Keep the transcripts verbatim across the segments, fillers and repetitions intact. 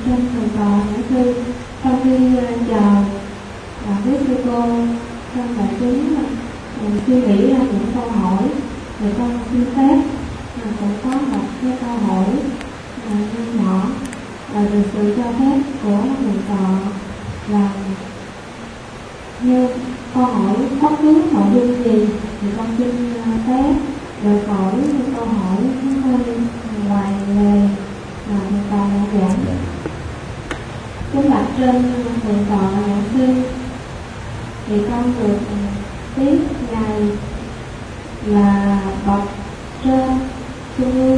trên thầy trò giảng sư, sau khi chờ và với sư cô trong đại chúng suy nghĩ ra những câu hỏi, thì con xin phép mà cũng có một cái câu hỏi nho nhỏ và được sự cho phép của thầy trò là như câu hỏi bất cứ nội dung gì thì con xin phép rời khỏi câu hỏi hơi ngoài lề mà thầy trò đã giảng. Chúng đặt trên thầy trò giảng sư thì con được biết ngài là bậc trên trung ương,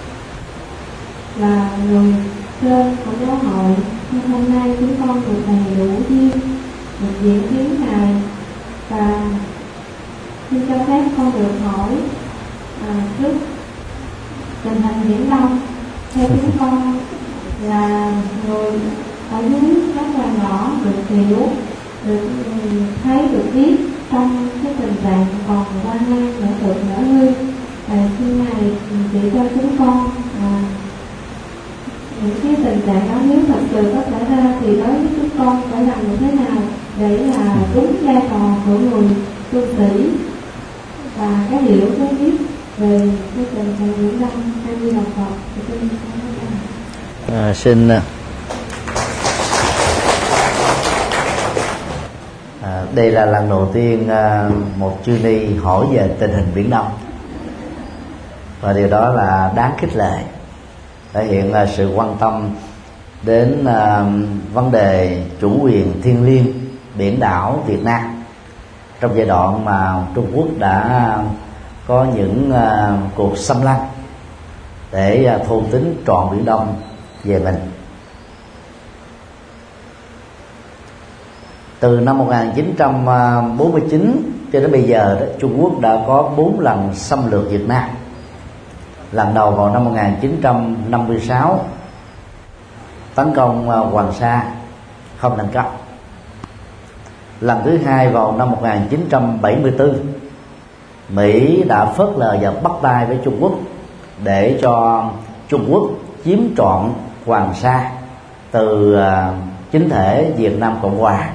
là người trên của giáo hội, nhưng hôm nay chúng con được đầy đủ duyên được diễn kiến ngài, và xin cho phép con được hỏi à, trước tình hình Biển Đông theo chúng con là người ở dưới các đoàn đỏ được hiểu, được thấy, được biết trong cái tình trạng còn quan mang nở tượng nở hư. À, xin ngài chỉ cho chúng con à, những cái tình trạng đó nếu thật sự có xảy ra thì đối với chúng con phải làm như thế nào để là đúng vai trò của người tu sĩ và cái hiểu cái biết về cái tình trạng Biển Đông hay như đồng Phật thì xin à, xin à, đây là lần đầu tiên à, một chư ni hỏi về tình hình Biển Đông, và điều đó là đáng khích lệ, thể hiện uh, sự quan tâm đến uh, vấn đề chủ quyền thiêng liêng biển đảo Việt Nam trong giai đoạn mà Trung Quốc đã có những uh, cuộc xâm lăng để uh, thôn tính trọn Biển Đông về mình. Từ năm một nghìn chín trăm bốn mươi chín cho đến bây giờ đó, Trung Quốc đã có bốn lần xâm lược Việt Nam. Lần đầu vào năm một nghìn chín trăm năm mươi sáu tấn công Hoàng Sa không thành công. Lần thứ hai vào năm một nghìn chín trăm bảy mươi tư, Mỹ đã phớt lờ và bắt tay với Trung Quốc để cho Trung Quốc chiếm trọn Hoàng Sa từ chính thể Việt Nam Cộng Hòa.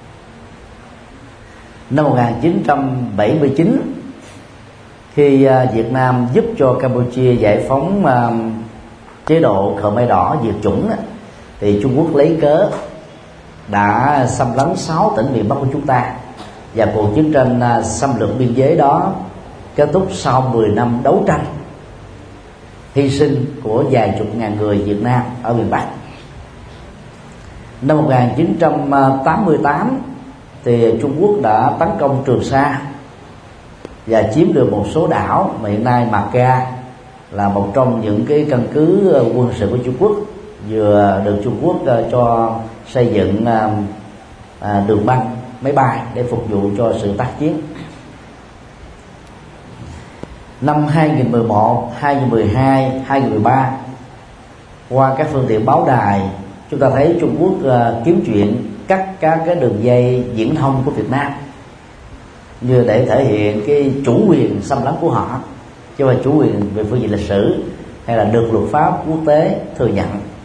Năm một nghìn chín trăm bảy mươi chín, khi Việt Nam giúp cho Campuchia giải phóng chế độ Khmer Đỏ diệt chủng, thì Trung Quốc lấy cớ đã xâm lấn sáu tỉnh miền Bắc của chúng ta, và cuộc chiến tranh xâm lược biên giới đó kết thúc sau mười năm đấu tranh, hy sinh của vài chục ngàn người Việt Nam ở miền Bắc. Năm một nghìn chín trăm tám mươi tám thì Trung Quốc đã tấn công Trường Sa và chiếm được một số đảo mà hiện nay Macca là một trong những cái căn cứ quân sự của Trung Quốc, vừa được Trung Quốc cho xây dựng đường băng, máy bay để phục vụ cho sự tác chiến. Năm hai nghìn mười một, hai nghìn mười hai, hai nghìn mười ba, qua các phương tiện báo đài, chúng ta thấy Trung Quốc kiếm chuyện cắt các cái đường dây viễn thông của Việt Nam, như để thể hiện cái chủ quyền xâm lấn của họ, chứ không phải chủ quyền về phương diện lịch sử hay là được luật pháp quốc tế thừa nhận.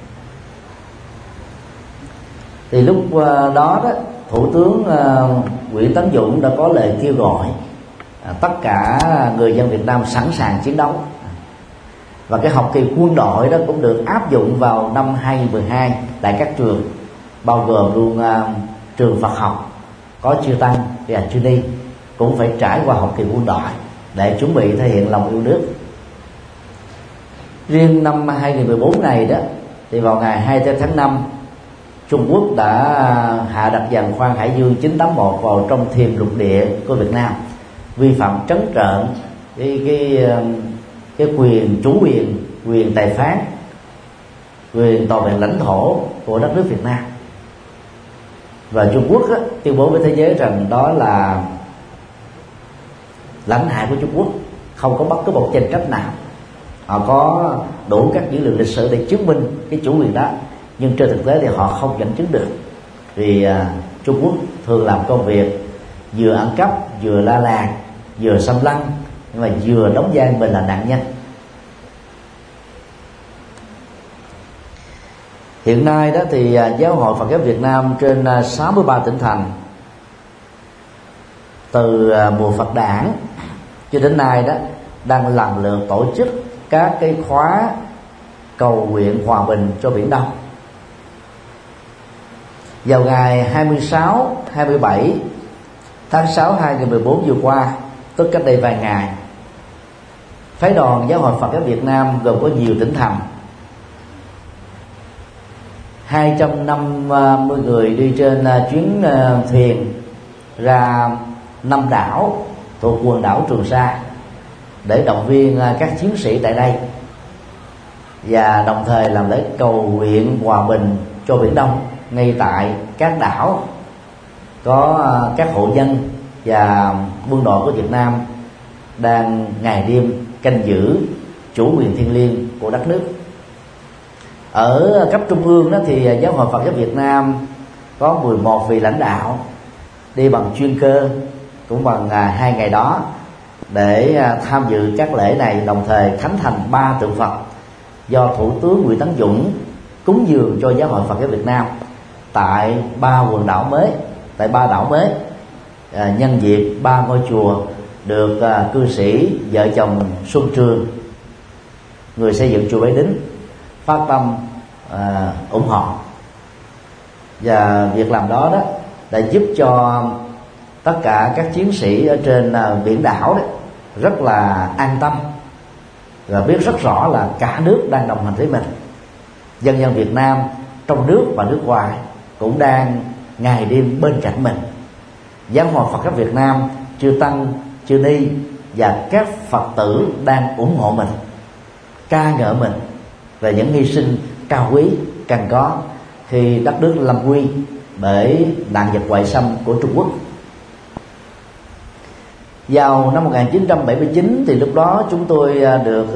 Thì lúc đó đó Thủ tướng Nguyễn Tấn Dũng đã có lời kêu gọi tất cả người dân Việt Nam sẵn sàng chiến đấu, và cái học kỳ quân đội đó cũng được áp dụng vào năm hai nghìn mười hai tại các trường, bao gồm luôn trường Phật học có chư tăng và chư ni cũng phải trải qua học kỳ quân đội để chuẩn bị thể hiện lòng yêu nước. Riêng năm hai nghìn mười bốn này đó, thì vào ngày hai mươi tháng năm, Trung Quốc đã hạ đặt giàn khoan Hải Dương chín tám một vào trong thềm lục địa của Việt Nam, vi phạm trắng trợn cái cái cái quyền chủ quyền, quyền tài phán, quyền toàn vẹn lãnh thổ của đất nước Việt Nam. Và Trung Quốc á, tuyên bố với thế giới rằng đó là lãnh hải của Trung Quốc, không có bất cứ một tranh chấp nào. Họ có đủ các dữ liệu lịch sử để chứng minh cái chủ quyền đó, nhưng trên thực tế thì họ không dẫn chứng được, vì uh, Trung Quốc thường làm công việc vừa ăn cắp, vừa la làng, vừa xâm lăng, nhưng mà vừa đóng vai mình là nạn nhân. Hiện nay đó thì Giáo hội Phật giáo Việt Nam trên sáu mươi ba tỉnh thành, từ mùa Phật đản cho đến nay đó, đang lần lượt tổ chức các cái khóa cầu nguyện hòa bình cho Biển Đông. Vào ngày hai mươi sáu, hai mươi bảy tháng sáu hai nghìn không trăm mười bốn vừa qua, tức cách đây vài ngày, phái đoàn Giáo hội Phật giáo Việt Nam gồm có nhiều tỉnh thành, hai trăm năm mươi người đi trên chuyến thuyền ra năm đảo thuộc quần đảo Trường Sa để động viên các chiến sĩ tại đây, và đồng thời làm lễ cầu nguyện hòa bình cho Biển Đông ngay tại các đảo có các hộ dân và quân đội của Việt Nam đang ngày đêm canh giữ chủ quyền thiêng liêng của đất nước. Ở cấp trung ương đó thì Giáo hội Phật giáo Việt Nam có mười một vị lãnh đạo đi bằng chuyên cơ cũng bằng hai ngày đó để tham dự các lễ này, đồng thời khánh thành ba tượng Phật do Thủ tướng Nguyễn Tấn Dũng cúng dường cho Giáo hội Phật giáo Việt Nam tại ba quần đảo mới, tại ba đảo mới, à, nhân dịp ba ngôi chùa được à, cư sĩ vợ chồng Xuân Trường, người xây dựng chùa Bái Đính, phát tâm à, ủng hộ. Và việc làm đó đó đã giúp cho tất cả các chiến sĩ ở trên à, biển đảo đấy rất là an tâm và biết rất rõ là cả nước đang đồng hành với mình. Dân dân Việt Nam trong nước và nước ngoài cũng đang ngày đêm bên cạnh mình. Giáo hội Phật giáo Việt Nam, chư tăng, chư ni và các Phật tử đang ủng hộ mình, ca ngợi mình về những hy sinh cao quý cần có khi đất nước lâm nguy bởi nạn dịch ngoại xâm của Trung Quốc. Vào năm một nghìn chín trăm bảy mươi chín thì lúc đó chúng tôi được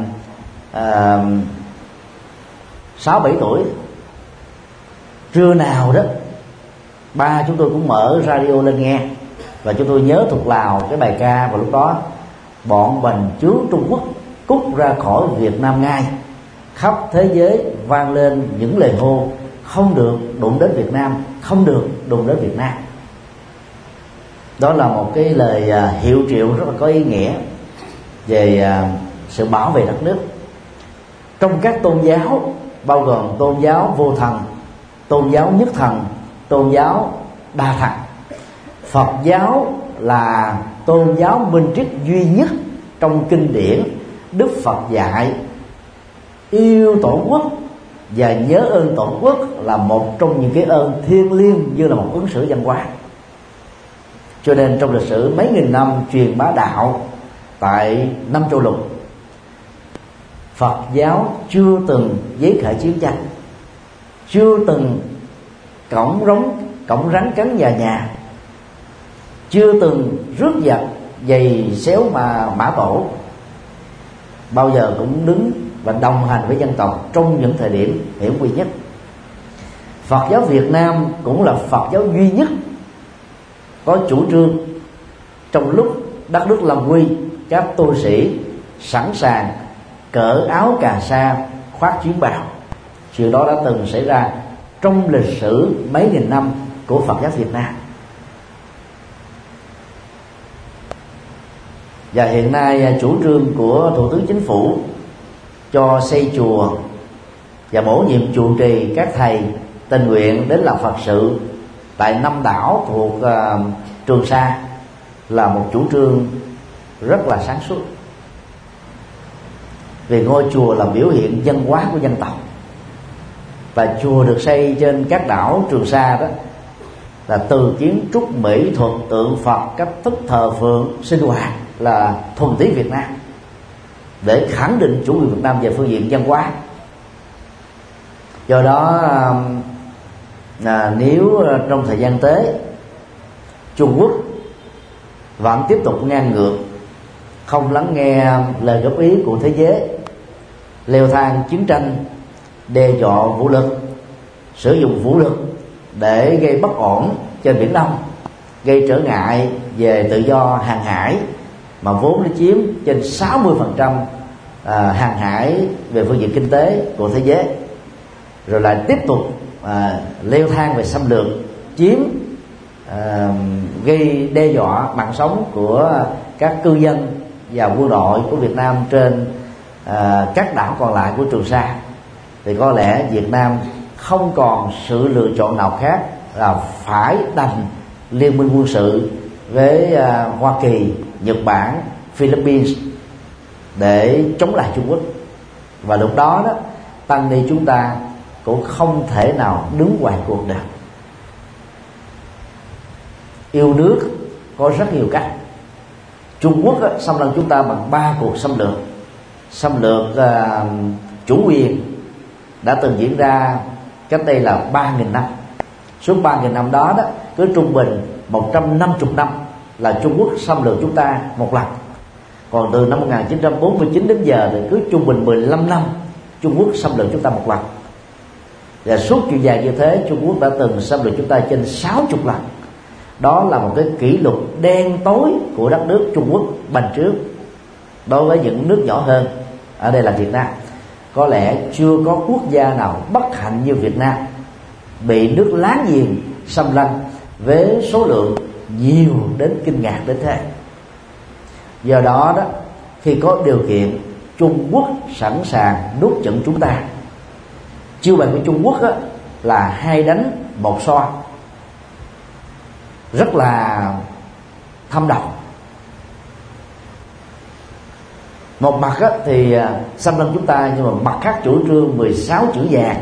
sáu bảy tuổi. Trưa nào đó ba chúng tôi cũng mở radio lên nghe, và chúng tôi nhớ thuộc lào cái bài ca vào lúc đó: bọn bành trướng Trung Quốc cút ra khỏi Việt Nam ngay, khắp thế giới vang lên những lời hô không được đụng đến Việt Nam, không được đụng đến Việt Nam. Đó là một cái lời hiệu triệu rất là có ý nghĩa về sự bảo vệ đất nước. Trong các tôn giáo, bao gồm tôn giáo vô thần, tôn giáo nhất thần, tôn giáo đa thần, Phật giáo là tôn giáo minh triết duy nhất trong kinh điển. Đức Phật dạy yêu tổ quốc và nhớ ơn tổ quốc là một trong những cái ơn thiêng liêng như là một ứng xử văn hóa. Cho nên trong lịch sử mấy nghìn năm truyền bá đạo tại năm châu lục, Phật giáo chưa từng giấy khởi chiến tranh, chưa từng cổng rống cổng rắn cắn nhà nhà, chưa từng rước giặc giày xéo mà mã tổ, bao giờ cũng đứng và đồng hành với dân tộc trong những thời điểm hiểm nguy nhất. Phật giáo Việt Nam cũng là Phật giáo duy nhất có chủ trương trong lúc đất nước lâm nguy, các tu sĩ sẵn sàng cởi áo cà sa khoác chiến bào. Chuyện đó đã từng xảy ra trong lịch sử mấy nghìn năm của Phật giáo Việt Nam. Và hiện nay chủ trương của Thủ tướng Chính phủ cho xây chùa và bổ nhiệm trụ trì các thầy tình nguyện đến làm Phật sự tại năm đảo thuộc uh, Trường Sa là một chủ trương rất là sáng suốt. Vì ngôi chùa là biểu hiện văn hóa của dân tộc, và chùa được xây trên các đảo Trường Sa đó là từ kiến trúc mỹ thuật, tượng Phật, cách thức thờ phượng, sinh hoạt là thuần túy Việt Nam, để khẳng định chủ quyền Việt Nam về phương diện văn hóa. Do đó à, nếu trong thời gian tới Trung Quốc vẫn tiếp tục ngang ngược, không lắng nghe lời góp ý của thế giới, leo thang chiến tranh, đe dọa vũ lực, sử dụng vũ lực để gây bất ổn trên Biển Đông, gây trở ngại về tự do hàng hải mà vốn nó chiếm trên sáu mươi phần trăm à, hàng hải về phương diện kinh tế của thế giới, rồi lại tiếp tục à, leo thang về xâm lược, chiếm, à, gây đe dọa mạng sống của các cư dân và quân đội của Việt Nam trên à, các đảo còn lại của Trường Sa, thì có lẽ Việt Nam không còn sự lựa chọn nào khác là phải đành liên minh quân sự với à, Hoa Kỳ, Nhật Bản, Philippines để chống lại Trung Quốc. Và lúc đó đó, tăng ni chúng ta cũng không thể nào đứng ngoài cuộc được. Yêu nước có rất nhiều cách. Trung Quốc á, xâm lăng chúng ta bằng ba cuộc xâm lược. Xâm lược à, chủ quyền đã từng diễn ra cách đây là ba nghìn năm. Suốt ba nghìn năm đó đó, cứ trung bình một trăm năm mươi năm là Trung Quốc xâm lược chúng ta một lần. Còn từ năm một nghìn chín trăm bốn mươi chín đến giờ thì cứ trung bình mười lăm năm Trung Quốc xâm lược chúng ta một lần. Và suốt chiều dài như thế, Trung Quốc đã từng xâm lược chúng ta trên sáu mươi lần. Đó là một cái kỷ lục đen tối của đất nước Trung Quốc bành trước đối với những nước nhỏ hơn, ở đây là Việt Nam. Có lẽ chưa có quốc gia nào bất hạnh như Việt Nam bị nước láng giềng xâm lăng với số lượng nhiều đến kinh ngạc đến thế. Do đó đó, khi có điều kiện, Trung Quốc sẵn sàng nuốt chửng chúng ta. Chiêu bài của Trung Quốc á, là hai đánh một soi, rất là thâm độc. Một mặt á, thì xâm lăng chúng ta, nhưng mà mặt khác chủ trương mười sáu chữ vàng,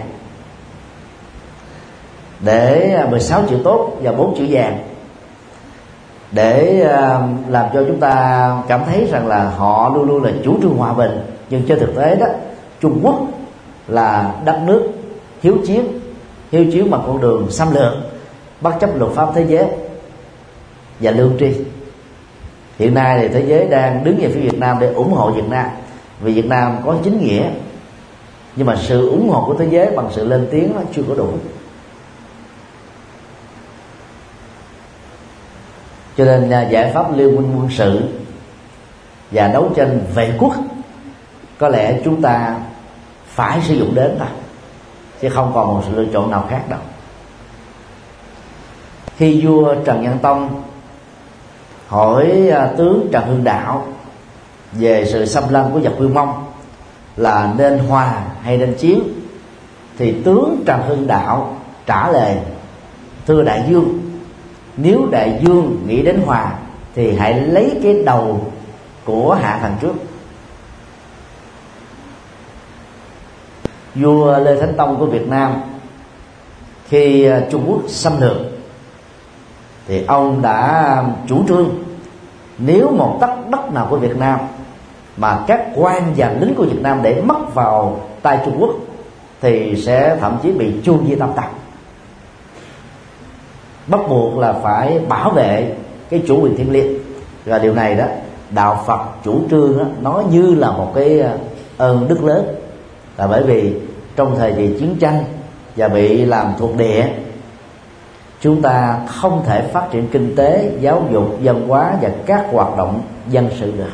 để mười sáu chữ tốt và bốn chữ vàng, để làm cho chúng ta cảm thấy rằng là họ luôn luôn là chủ trương hòa bình. Nhưng trên thực tế đó, Trung Quốc là đất nước hiếu chiến, hiếu chiến bằng con đường xâm lược, bất chấp luật pháp thế giới và lương tri. Hiện nay thì thế giới đang đứng về phía Việt Nam để ủng hộ Việt Nam, vì Việt Nam có chính nghĩa, nhưng mà sự ủng hộ của thế giới bằng sự lên tiếng nó chưa có đủ. Cho nên giải pháp liên minh quân sự và đấu tranh vệ quốc có lẽ chúng ta phải sử dụng đến thôi, chứ không còn một sự lựa chọn nào khác đâu. Khi vua Trần Nhân Tông hỏi tướng Trần Hưng Đạo về sự xâm lăng của giặc Quy Mông là nên hòa hay nên chiến, thì tướng Trần Hưng Đạo trả lời: thưa đại vương, nếu đại vương nghĩ đến hòa thì hãy lấy cái đầu của hạ thần trước. Vua Lê Thánh Tông của Việt Nam khi Trung Quốc xâm lược thì ông đã chủ trương nếu một tấc đất nào của Việt Nam mà các quan và lính của Việt Nam để mất vào tay Trung Quốc thì sẽ thậm chí bị chu diệt tam tộc. Bắt buộc là phải bảo vệ cái chủ quyền thiêng liêng. Và điều này đó, đạo Phật chủ trương đó, nó như là một cái ơn đức lớn, là bởi vì trong thời kỳ chiến tranh và bị làm thuộc địa, chúng ta không thể phát triển kinh tế, giáo dục, văn hóa và các hoạt động dân sự được.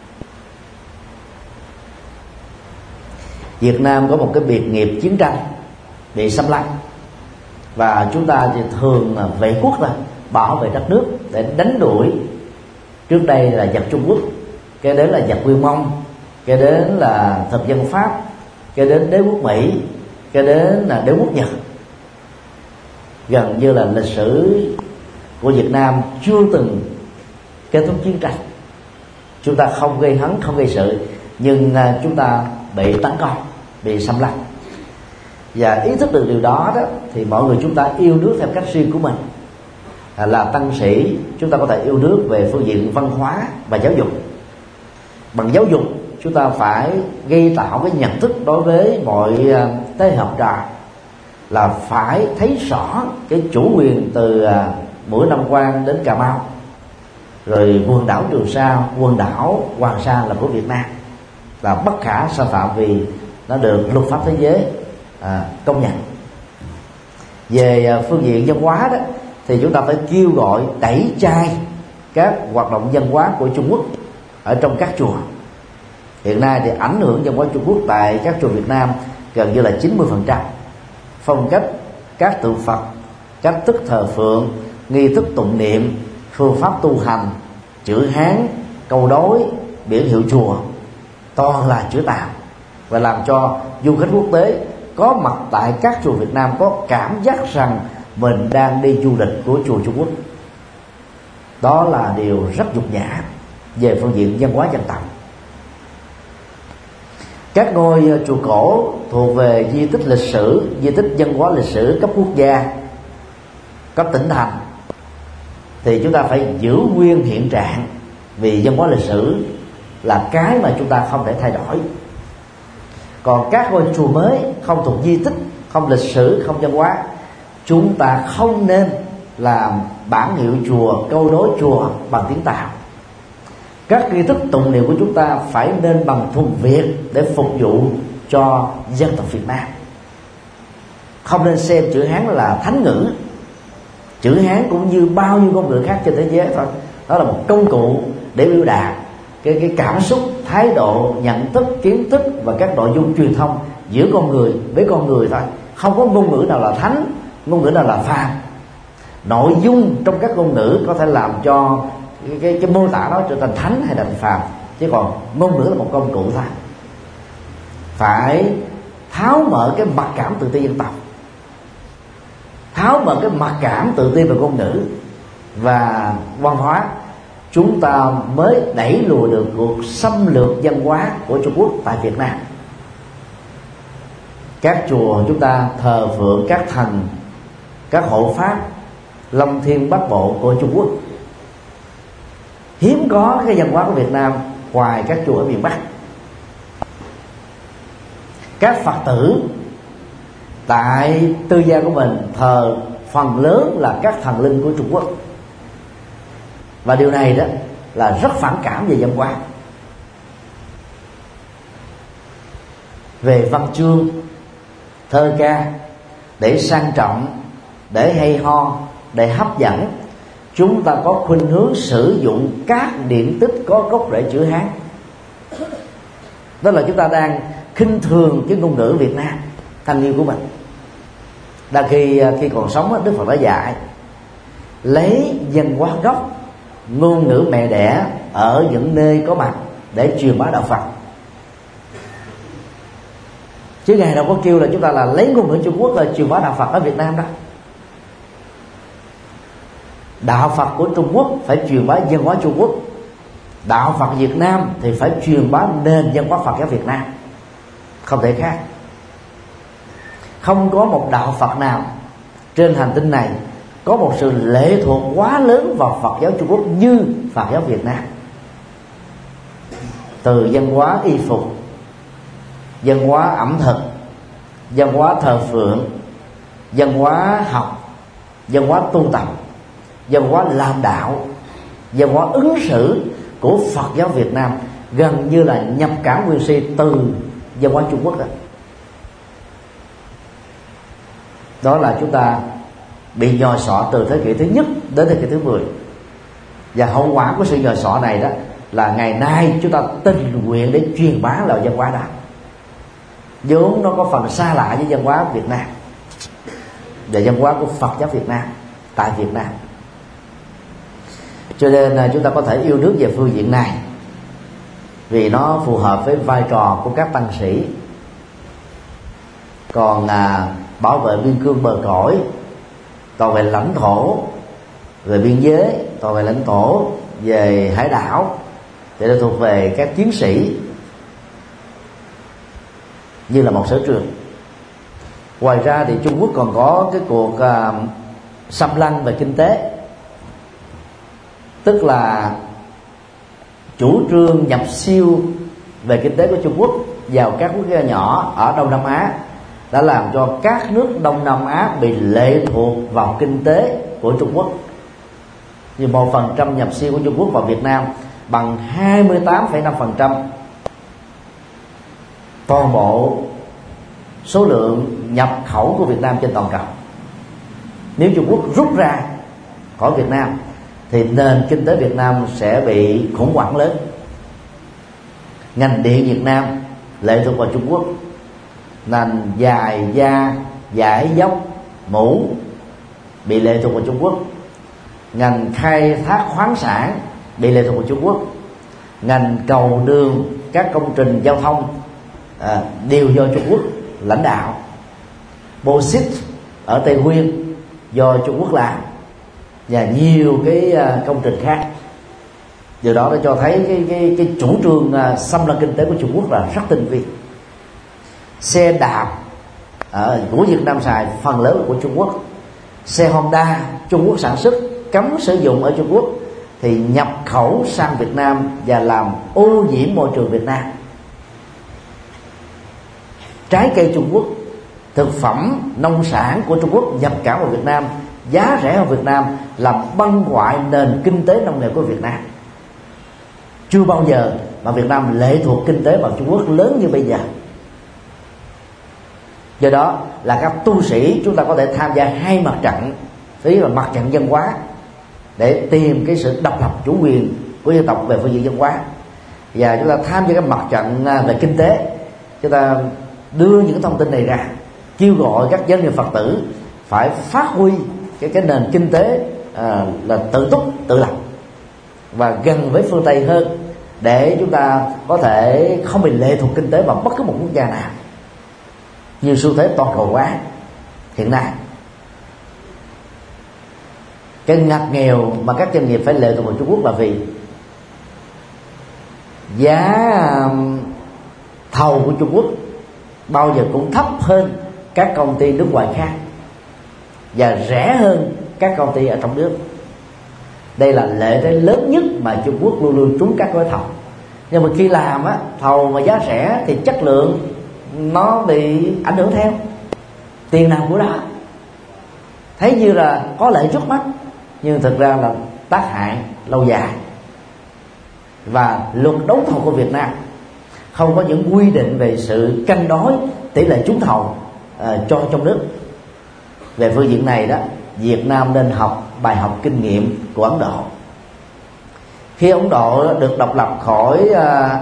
Việt Nam có một cái biệt nghiệp chiến tranh, bị xâm lăng, và chúng ta thì thường là vệ quốc ra, bảo vệ đất nước để đánh đuổi. Trước đây là giặc Trung Quốc, cái đến là giặc Quy Mông, cái đến là thực dân Pháp, cái đến đế quốc Mỹ, cái đến là đế quốc Nhật. Gần như là lịch sử của Việt Nam chưa từng kết thúc chiến tranh. Chúng ta không gây hấn, không gây sự, nhưng chúng ta bị tấn công, bị xâm lăng. Và ý thức được điều đó đó, thì mọi người chúng ta yêu nước theo cách riêng của mình. À, là tăng sĩ, chúng ta có thể yêu nước về phương diện văn hóa và giáo dục. Bằng giáo dục, chúng ta phải gây tạo cái nhận thức đối với mọi thế hệ học trò là phải thấy rõ cái chủ quyền từ Mũi Nam Quan đến Cà Mau, rồi quần đảo Trường Sa, quần đảo Hoàng Sa là của Việt Nam, là bất khả xâm phạm vì nó được luật pháp thế giới à, công nhận. Về phương diện văn hóa đó, thì chúng ta phải kêu gọi tẩy chay các hoạt động văn hóa của Trung Quốc ở trong các chùa. Hiện nay thì ảnh hưởng văn hóa Trung Quốc tại các chùa Việt Nam gần như là chín mươi phần trăm. phong cách, các tượng Phật, cách thức thờ phượng, nghi thức tụng niệm, phương pháp tu hành, chữ Hán, câu đối, biển hiệu chùa, toàn là chữ Tàu, và làm cho du khách quốc tế có mặt tại các chùa Việt Nam có cảm giác rằng mình đang đi du lịch của chùa Trung Quốc. Đó là điều rất nhục nhã về phương diện văn hóa dân tộc. Các ngôi chùa cổ thuộc về di tích lịch sử, di tích văn hóa lịch sử cấp quốc gia, cấp tỉnh thành, thì chúng ta phải giữ nguyên hiện trạng, vì văn hóa lịch sử là cái mà chúng ta không thể thay đổi. Còn các ngôi chùa mới không thuộc di tích, không lịch sử, không văn hóa, chúng ta không nên làm bản hiệu chùa, câu đối chùa bằng tiếng Tàu. Các nghi thức tụng niệm của chúng ta phải nên bằng thuần Việt để phục vụ cho dân tộc Việt Nam. Không nên xem chữ Hán là thánh ngữ. Chữ Hán cũng như bao nhiêu ngôn ngữ khác trên thế giới thôi, đó là một công cụ để biểu đạt cái, cái cảm xúc, thái độ, nhận thức, kiến thức và các nội dung truyền thông giữa con người với con người thôi. Không có ngôn ngữ nào là thánh, ngôn ngữ nào là phàm. Nội dung trong các ngôn ngữ có thể làm cho cái, cái, cái mô tả nó trở thành thánh hay là phàm, chứ còn ngôn ngữ là một công cụ thôi. Phải tháo mở cái mặc cảm tự ti dân tộc, tháo mở cái mặc cảm tự ti về ngôn ngữ và văn hóa, chúng ta mới đẩy lùi được cuộc xâm lược văn hóa của Trung Quốc tại Việt Nam. Các chùa chúng ta thờ phượng các thần, các hộ pháp, Long Thiên Bắc Bộ của Trung Quốc. Hiếm có cái văn hóa của Việt Nam ngoài các chùa ở miền Bắc. Các Phật tử tại tư gia của mình thờ phần lớn là các thần linh của Trung Quốc, và điều này đó là rất phản cảm về văn hóa. Về văn chương, thơ ca, để sang trọng, để hay ho, để hấp dẫn, chúng ta có khuynh hướng sử dụng các điển tích có gốc rễ chữ Hán. Đó là chúng ta đang khinh thường cái ngôn ngữ Việt Nam thân yêu của mình. Đã khi khi còn sống, Đức Phật đã dạy lấy văn hóa gốc, ngôn ngữ mẹ đẻ ở những nơi có mặt để truyền bá đạo Phật, chứ Ngài đâu có kêu là chúng ta là lấy ngôn ngữ Trung Quốc là truyền bá đạo Phật ở Việt Nam đó. Đạo Phật của Trung Quốc phải truyền bá văn hóa Trung Quốc, đạo Phật Việt Nam thì phải truyền bá nền văn hóa Phật giáo Việt Nam, không thể khác. Không có một đạo Phật nào trên hành tinh này có một sự lệ thuộc quá lớn vào Phật giáo Trung Quốc như Phật giáo Việt Nam. Từ văn hóa y phục, văn hóa ẩm thực, văn hóa thờ phượng, văn hóa học, văn hóa tu tập, văn hóa làm đạo, văn hóa ứng xử của Phật giáo Việt Nam gần như là nhập cảm nguyên si từ văn hóa Trung Quốc đó. Đó là chúng ta bị nhồi sọ từ thế kỷ thứ nhất đến thế kỷ thứ mười, và hậu quả của sự nhồi sọ này đó là ngày nay chúng ta tình nguyện để truyền bá lời văn hóa đó, vốn nó có phần xa lạ với văn hóa Việt Nam và văn hóa của Phật giáo Việt Nam tại Việt Nam. Cho nên chúng ta có thể yêu nước về phương diện này vì nó phù hợp với vai trò của các tăng sĩ. Còn à, bảo vệ biên cương bờ cõi, toàn về lãnh thổ, về biên giới, toàn về lãnh thổ, về hải đảo thì nó thuộc về các chiến sĩ như là một sở trường. Ngoài ra thì Trung Quốc còn có cái cuộc à, xâm lăng về kinh tế, tức là chủ trương nhập siêu về kinh tế của Trung Quốc vào các quốc gia nhỏ ở Đông Nam Á đã làm cho các nước Đông Nam Á bị lệ thuộc vào kinh tế của Trung Quốc. Như một phần trăm nhập siêu của Trung Quốc vào Việt Nam bằng hai mươi tám phẩy năm phần trăm toàn bộ số lượng nhập khẩu của Việt Nam trên toàn cầu. Nếu Trung Quốc rút ra khỏi Việt Nam thì nền kinh tế Việt Nam sẽ bị khủng hoảng lớn. Ngành điện Việt Nam lệ thuộc vào Trung Quốc, ngành giày da, giải dốc, mũ bị lệ thuộc vào Trung Quốc, ngành khai thác khoáng sản bị lệ thuộc vào Trung Quốc, ngành cầu đường, các công trình giao thông à, đều do Trung Quốc lãnh đạo, bauxit ở Tây Nguyên do Trung Quốc làm, và nhiều cái công trình khác. Điều đó đã cho thấy cái cái cái chủ trương xâm lăng kinh tế của Trung Quốc là rất tinh vi. Xe đạp ở của Việt Nam xài phần lớn là của Trung Quốc. Xe Honda Trung Quốc sản xuất, cấm sử dụng ở Trung Quốc, thì nhập khẩu sang Việt Nam và làm ô nhiễm môi trường Việt Nam. Trái cây Trung Quốc, thực phẩm nông sản của Trung Quốc nhập cảng vào Việt Nam giá rẻ hơn Việt Nam, làm băng hoại nền kinh tế nông nghiệp của Việt Nam. Chưa bao giờ mà Việt Nam lệ thuộc kinh tế vào Trung Quốc lớn như bây giờ. Do đó là các tu sĩ chúng ta có thể tham gia hai mặt trận, thứ nhất là mặt trận văn hóa để tìm cái sự độc lập chủ quyền của dân tộc về phương diện văn hóa, và chúng ta tham gia các mặt trận về kinh tế. Chúng ta đưa những thông tin này ra, kêu gọi các giáo dân Phật tử phải phát huy cái cái nền kinh tế à, là tự túc tự lập và gần với phương Tây hơn, để chúng ta có thể không bị lệ thuộc kinh tế vào bất cứ một quốc gia nào như xu thế toàn cầu hóa hiện nay. Cái ngặt nghèo mà các doanh nghiệp phải lệ thuộc vào Trung Quốc là vì giá thầu của Trung Quốc bao giờ cũng thấp hơn các công ty nước ngoài khác và rẻ hơn các công ty ở trong nước. Đây là lợi thế lớn nhất mà Trung Quốc luôn luôn trúng các gói thầu. Nhưng mà khi làm á, thầu mà giá rẻ thì chất lượng nó bị ảnh hưởng theo, tiền nào của đó, thấy như là có lợi trước mắt nhưng thực ra là tác hại lâu dài. Và luật đấu thầu của Việt Nam không có những quy định về sự cân đối tỷ lệ trúng thầu uh, cho trong nước. Về phương diện này đó, Việt Nam nên học bài học kinh nghiệm của Ấn Độ. Khi Ấn Độ được độc lập khỏi uh,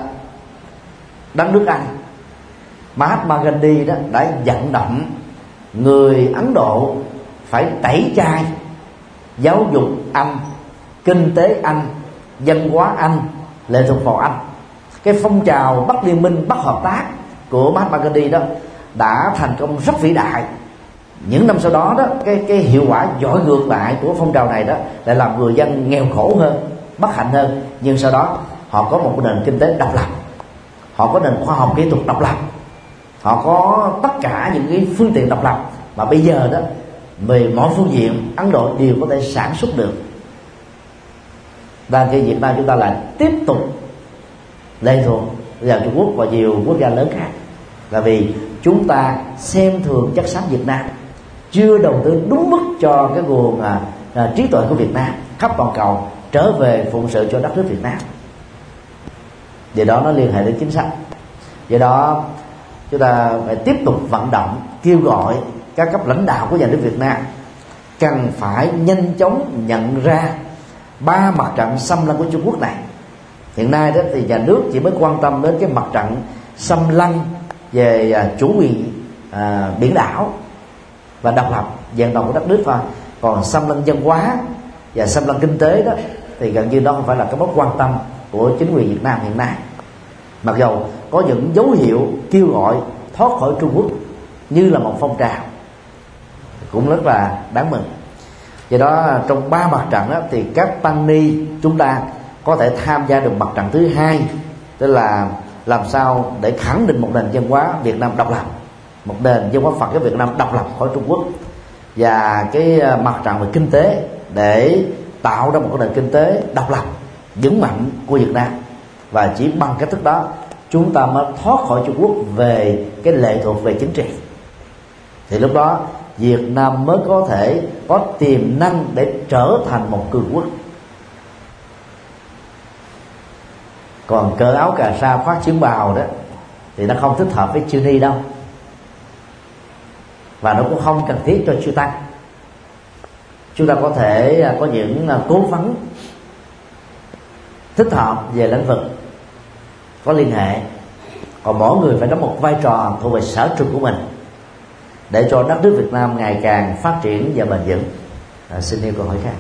đất nước Anh, Mahatma Gandhi đó đã vận động người Ấn Độ phải tẩy chay giáo dục Anh, kinh tế Anh, văn hóa Anh, lệ thuộc vào Anh. Cái phong trào Bắc Liên minh, Bắc hợp tác của Mahatma Gandhi đó đã thành công rất vĩ đại. Những năm sau đó đó, cái cái hiệu quả dội ngược lại của phong trào này đó lại làm người dân nghèo khổ hơn, bất hạnh hơn. Nhưng sau đó họ có một nền kinh tế độc lập, họ có nền khoa học kỹ thuật độc lập, họ có tất cả những cái phương tiện độc lập mà bây giờ đó về mọi phương diện Ấn Độ đều có thể sản xuất được. Và khi Việt Nam chúng ta lại tiếp tục lệ thuộc vào Trung Quốc và nhiều quốc gia lớn khác, là vì chúng ta xem thường chất xám Việt Nam, chưa đầu tư đúng mức cho cái nguồn à, à, trí tuệ của Việt Nam khắp toàn cầu trở về phụng sự cho đất nước Việt Nam. Điều đó nó liên hệ đến chính sách. Do đó chúng ta phải tiếp tục vận động, kêu gọi các cấp lãnh đạo của nhà nước Việt Nam cần phải nhanh chóng nhận ra ba mặt trận xâm lăng của Trung Quốc này. Hiện nay đó thì nhà nước chỉ mới quan tâm đến cái mặt trận xâm lăng về à, chủ quyền à, biển đảo và độc lập vẹn toàn của đất nước thôi. Còn xâm lăng văn hóa và xâm lăng kinh tế đó thì gần như đó không phải là cái mối quan tâm của chính quyền Việt Nam hiện nay. Mặc dù có những dấu hiệu kêu gọi thoát khỏi Trung Quốc như là một phong trào cũng rất là đáng mừng. Do đó trong ba mặt trận đó, thì các tăng ni chúng ta có thể tham gia được mặt trận thứ hai, tức là làm sao để khẳng định một nền văn hóa Việt Nam độc lập, một nền văn hóa Phật giáo Việt Nam độc lập khỏi Trung Quốc, và cái mặt trận về kinh tế để tạo ra một nền kinh tế độc lập vững mạnh của Việt Nam. Và chỉ bằng cách thức đó chúng ta mới thoát khỏi Trung Quốc về cái lệ thuộc về chính trị. Thì lúc đó Việt Nam mới có thể có tiềm năng để trở thành một cường quốc. Còn cởi áo cà sa khoác chiến bào đó thì nó không thích hợp với chư ni đâu, và nó cũng không cần thiết cho chư tăng. Chúng ta có thể có những cố vấn thích hợp về lĩnh vực có liên hệ, còn mỗi người phải đóng một vai trò thuộc về sở trường của mình. để cho đất nước Việt Nam ngày càng phát triển và bền vững. À, xin yêu câu hỏi khác.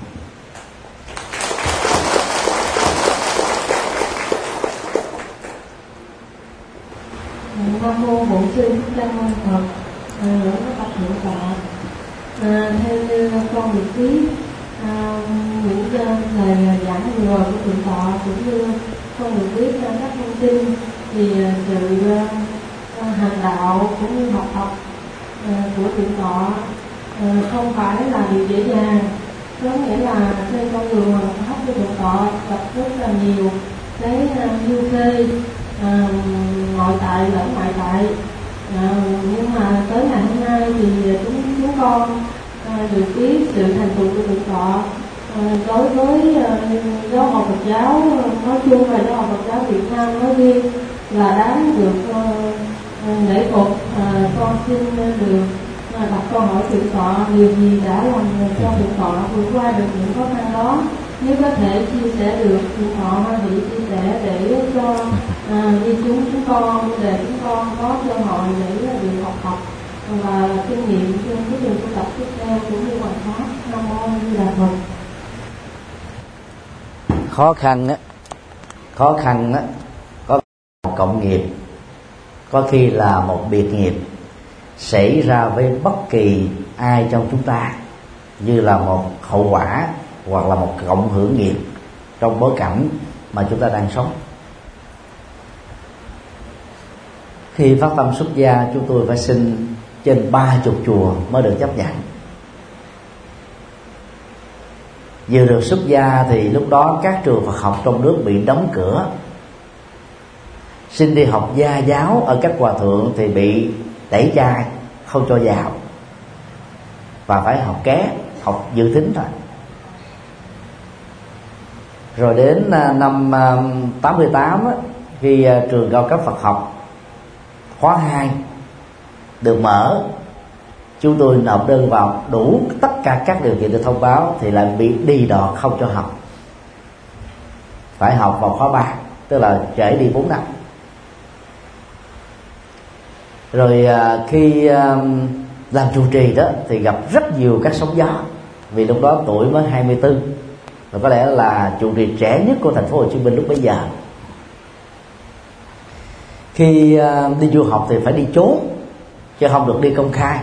Nam mô Bổn Sư Thích Ca Mâu Ni Phật. Lỗi các bậc thượng tọa, à, theo như con được biết à, những lời giảng vừa rồi của thượng tọa, cũng như con được biết các thông tin thì sự uh, hành đạo cũng như học tập uh, của thượng tọa uh, không phải là điều dễ dàng. Có nghĩa là trên con đường học pháp của thượng tọa gặp rất là nhiều cái du khê, uh, nội tại lẫn ngoại tại. À, nhưng mà tới ngày hôm nay thì chúng chúng con à, được biết sự thành tựu của thượng tọa à, đối với à, giáo hội Phật giáo nói chung và giáo hội Phật giáo Việt Nam nói riêng là đáng được à, lễ phục. À, con xin được à, đặt câu hỏi thượng tọa, điều gì đã làm cho thượng tọa vượt qua được những khó khăn đó? Nếu có thể chia sẻ được, thượng tọa thì chia sẻ để cho à, đi chúng chúng con, để chúng con có cơ hội để được học tập và kinh nghiệm trên cái đường tu tập tiếp theo cũng như hoàn pháp. Nam mô Di Đà Phật. Khó khăn á, khó khăn á, có một cộng nghiệp, có khi là một biệt nghiệp xảy ra với bất kỳ ai trong chúng ta, như là một hậu quả hoặc là một cộng hưởng nghiệp trong bối cảnh mà chúng ta đang sống. Khi phát tâm xuất gia, chúng tôi phải xin trên ba chục chùa mới được chấp nhận. Vừa được xuất gia thì lúc đó các trường Phật học trong nước bị đóng cửa. Xin đi học gia giáo ở các hòa thượng thì bị tẩy chay, không cho vào, và phải học ké, học dự thính thôi. Rồi đến năm tám mươi tám á, khi trường cao cấp Phật học khóa hai được mở, chúng tôi nộp đơn vào đủ tất cả các điều kiện được thông báo thì lại bị đi đọt không cho học, phải học vào khóa ba, tức là trễ đi bốn năm. Rồi khi làm trụ trì đó thì gặp rất nhiều các sóng gió, vì lúc đó tuổi mới hai mươi tư, và có lẽ là trụ trì trẻ nhất của thành phố Hồ Chí Minh lúc bấy giờ. Khi đi du học thì phải đi trốn, chứ không được đi công khai.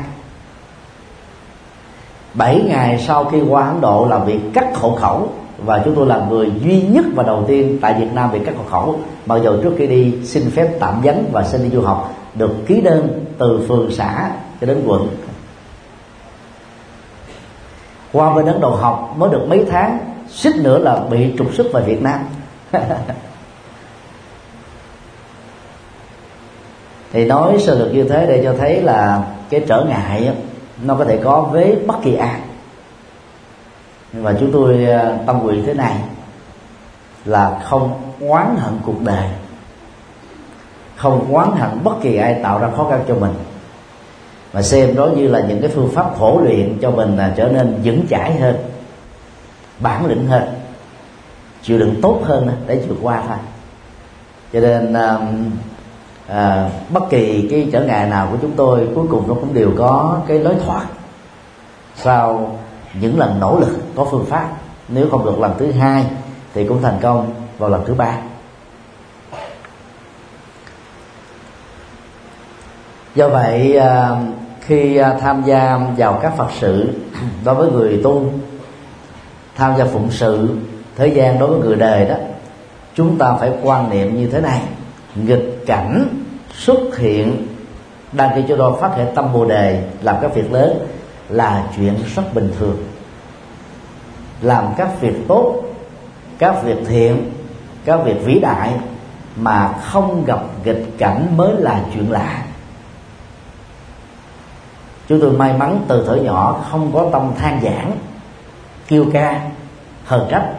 Bảy ngày sau khi qua Ấn Độ làm việc cắt hộ khẩu, và chúng tôi là người duy nhất và đầu tiên tại Việt Nam bị cắt hộ khẩu, mặc dù trước khi đi xin phép tạm vắng và xin đi du học được ký đơn từ phường xã cho đến quận. Qua bên Ấn Độ học mới được mấy tháng, suýt nữa là bị trục xuất về Việt Nam. Thì nói sơ lược như thế để cho thấy là cái trở ngại nó có thể có với bất kỳ ai. Nhưng mà chúng tôi tâm nguyện thế này là không oán hận cuộc đời, không oán hận bất kỳ ai tạo ra khó khăn cho mình, mà xem đó như là những cái phương pháp khổ luyện cho mình là trở nên vững chãi hơn, bản lĩnh hơn, chịu đựng tốt hơn để vượt qua thôi. Cho nên à, bất kỳ cái trở ngại nào của chúng tôi cuối cùng nó cũng đều có cái lối thoát sau những lần nỗ lực có phương pháp. Nếu không được lần thứ hai thì cũng thành công vào lần thứ ba. Do vậy khi tham gia vào các Phật sự đối với người tu, tham gia phụng sự thế gian đối với người đời đó, chúng ta phải quan niệm như thế này: nghịch cảnh xuất hiện đang khi chúng tôi phát hiện tâm Bồ Đề làm các việc lớn là chuyện rất bình thường. Làm các việc tốt, các việc thiện, các việc vĩ đại mà không gặp nghịch cảnh mới là chuyện lạ. Chúng tôi may mắn từ thuở nhỏ không có tâm than vãn, kêu ca, hờn trách,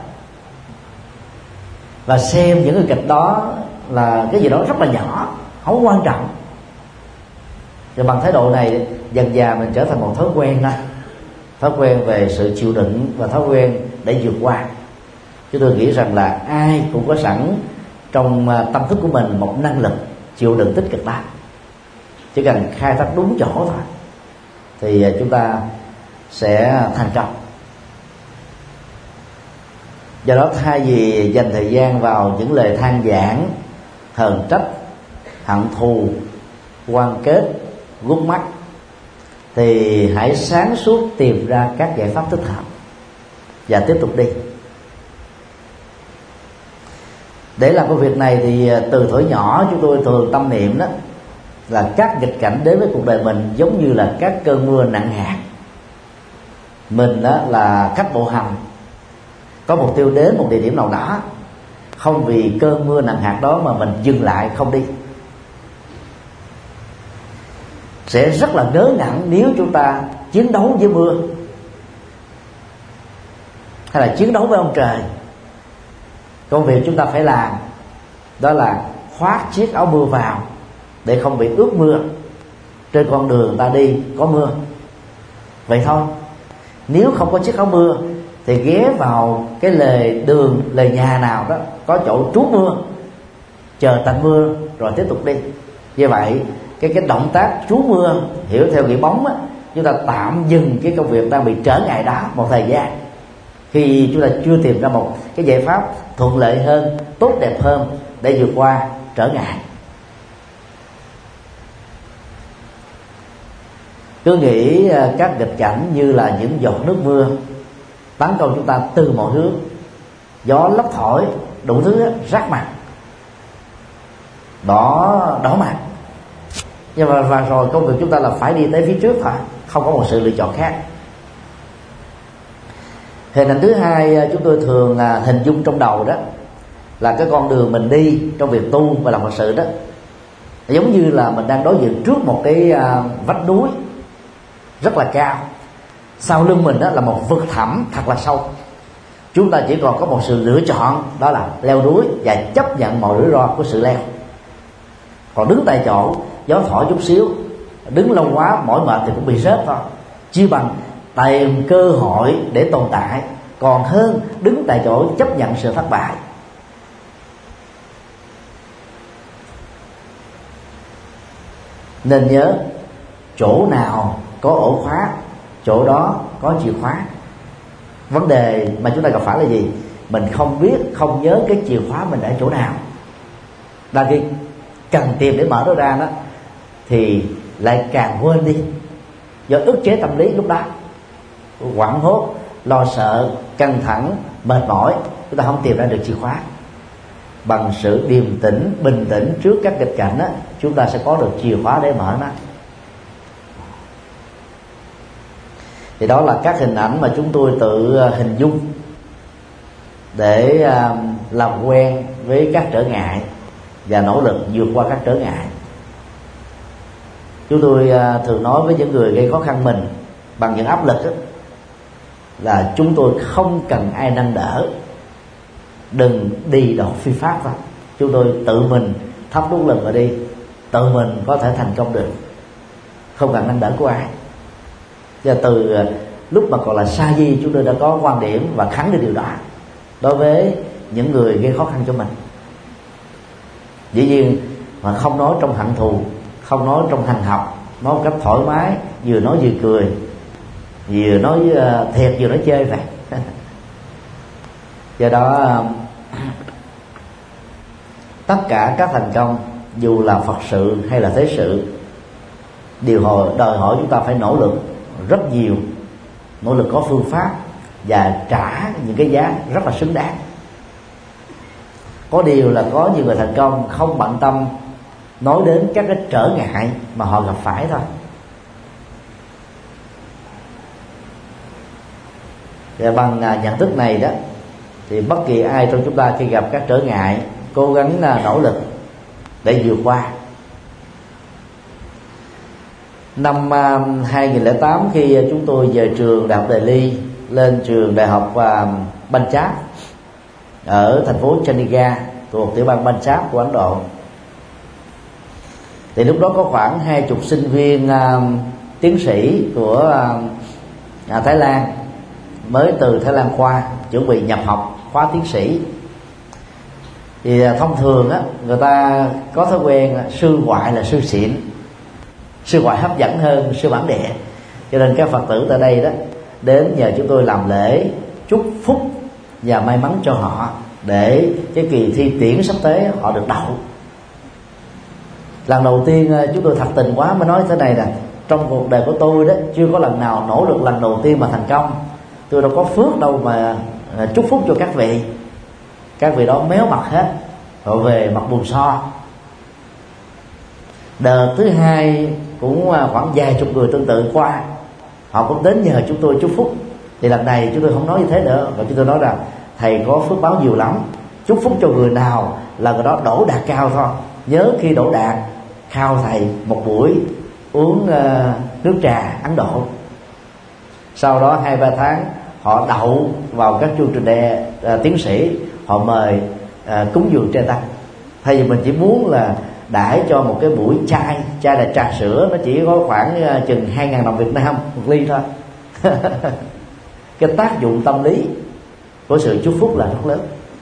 và xem những cái kịch đó là cái gì đó rất là nhỏ, không quan trọng. Và bằng thái độ này dần dà mình trở thành một thói quen đó, thói quen về sự chịu đựng và thói quen để vượt qua. Chúng tôi nghĩ rằng là ai cũng có sẵn trong tâm thức của mình một năng lực chịu đựng tích cực đó, chỉ cần khai thác đúng chỗ thôi. thì chúng ta sẽ thành công. Do đó thay vì dành thời gian vào những lời than vãn, hờn trách, hận thù, quan kết, gút mắt, thì hãy sáng suốt tìm ra các giải pháp thích hợp và tiếp tục đi. Để làm công việc này thì từ thuở nhỏ chúng tôi thường tâm niệm đó là các nghịch cảnh đến với cuộc đời mình giống như là các cơn mưa nặng hạt. Mình đó là khách bộ hành, có mục tiêu đến một địa điểm nào đó, không vì cơn mưa nặng hạt đó mà mình dừng lại không đi. Sẽ rất là ngớ ngẩn nếu chúng ta chiến đấu với mưa, hay là chiến đấu với ông trời. Công việc chúng ta phải làm đó là khoác chiếc áo mưa vào để không bị ướt mưa. Trên con đường ta đi có mưa, vậy thôi. Nếu không có chiếc áo mưa thì ghé vào cái lề đường, lề nhà nào đó có chỗ trú mưa, chờ tạnh mưa rồi tiếp tục đi. Như vậy cái cái động tác trú mưa hiểu theo nghĩa bóng á, chúng ta tạm dừng cái công việc đang bị trở ngại đó một thời gian, khi chúng ta chưa tìm ra một cái giải pháp thuận lợi hơn, tốt đẹp hơn để vượt qua trở ngại. Cứ nghĩ các nghịch cảnh như là những giọt nước mưa tấn công chúng ta từ mọi hướng, gió lốc thổi đủ thứ rát mặt, đỏ đỏ mặt. Nhưng mà và rồi công việc chúng ta là phải đi tới phía trước thôi, không có một sự lựa chọn khác. Hình ảnh thứ hai chúng tôi thường là hình dung trong đầu đó là cái con đường mình đi trong việc tu và làm Phật sự đó, giống như là mình đang đối diện trước một cái vách núi rất là cao, sau lưng mình đó là một vực thẳm thật là sâu. Chúng ta chỉ còn có một sự lựa chọn, đó là leo núi và chấp nhận mọi rủi ro của sự leo. Còn đứng tại chỗ, gió thổi chút xíu, đứng lâu quá mỏi mệt thì cũng bị rớt thôi. Chia bằng tìm cơ hội để tồn tại còn hơn đứng tại chỗ chấp nhận sự thất bại. Nên nhớ, chỗ nào có ổ khóa, chỗ đó có chìa khóa. Vấn đề mà chúng ta gặp phải là gì? Mình không biết, không nhớ cái chìa khóa mình ở chỗ nào. Đa khi cần tìm để mở nó ra đó thì lại càng quên đi, do ức chế tâm lý lúc đó, hoảng hốt, lo sợ, căng thẳng, mệt mỏi, chúng ta không tìm ra được chìa khóa. Bằng sự điềm tĩnh, bình tĩnh trước các nghịch cảnh đó, chúng ta sẽ có được chìa khóa để mở nó. Thì đó là các hình ảnh mà chúng tôi tự hình dung để làm quen với các trở ngại và nỗ lực vượt qua các trở ngại. Chúng tôi thường nói với những người gây khó khăn mình bằng những áp lực đó, là chúng tôi không cần ai nâng đỡ, đừng đi đột phi pháp vào. Chúng tôi tự mình thắp đuốc lần mà đi, tự mình có thể thành công được, không cần nâng đỡ của ai. Và từ lúc mà còn là sa di, chúng tôi đã có quan điểm và khẳng định điều đó đối với những người gây khó khăn cho mình. Dĩ nhiên mà không nói trong hận thù, không nói trong hành học, nói một cách thoải mái, vừa nói vừa cười, vừa nói thiệt vừa nói chơi vậy. Do đó tất cả các thành công, dù là Phật sự hay là thế sự, đều hồi đòi hỏi chúng ta phải nỗ lực rất nhiều, nỗ lực có phương pháp và trả những cái giá rất là xứng đáng. Có điều là có nhiều người thành công không bận tâm nói đến các cái trở ngại mà họ gặp phải thôi. Và bằng nhận thức này đó, thì bất kỳ ai trong chúng ta khi gặp các trở ngại, cố gắng nỗ lực để vượt qua. Năm hai nghìn lẻ tám, khi chúng tôi về trường Đại học Delhi lên trường Đại học Punjab ở thành phố Chandigarh thuộc tiểu bang Punjab của Ấn Độ, thì lúc đó có khoảng hai chục sinh viên uh, tiến sĩ của uh, Thái Lan mới từ Thái Lan qua chuẩn bị nhập học khóa tiến sĩ. Thì uh, thông thường á, người ta có thói quen sư ngoại là sư xịn, sư ngoại hấp dẫn hơn sư bản địa, Cho nên các Phật tử tại đây đó đến nhờ chúng tôi làm lễ chúc phúc và may mắn cho họ, để cái kỳ thi tuyển sắp tới họ được đậu. Lần đầu tiên chúng tôi thật tình quá mới nói thế này nè: trong cuộc đời của tôi đó chưa có lần nào nỗ lực lần đầu tiên mà thành công. Tôi đâu có phước đâu mà chúc phúc cho các vị. Các vị đó méo mặt hết, họ về mặt buồn so. Đợt thứ hai cũng khoảng vài chục người tương tự qua, họ cũng đến nhờ chúng tôi chúc phúc. Thì lần này chúng tôi không nói như thế nữa, và chúng tôi nói rằng thầy có phước báo nhiều lắm, chúc phúc cho người nào là người đó đỗ đạt cao thôi. Nhớ khi đỗ đạt khao thầy một buổi uống uh, nước trà Ấn Độ. Sau đó hai ba tháng họ đậu vào các chương trình đề uh, tiến sĩ, họ mời uh, cúng dường trai tăng. Thay vì mình chỉ muốn là đãi cho một cái buổi chai, chai là trà sữa, nó chỉ có khoảng uh, chừng hai ngàn đồng Việt Nam một ly thôi. Cái tác dụng tâm lý của sự chúc phúc là rất lớn.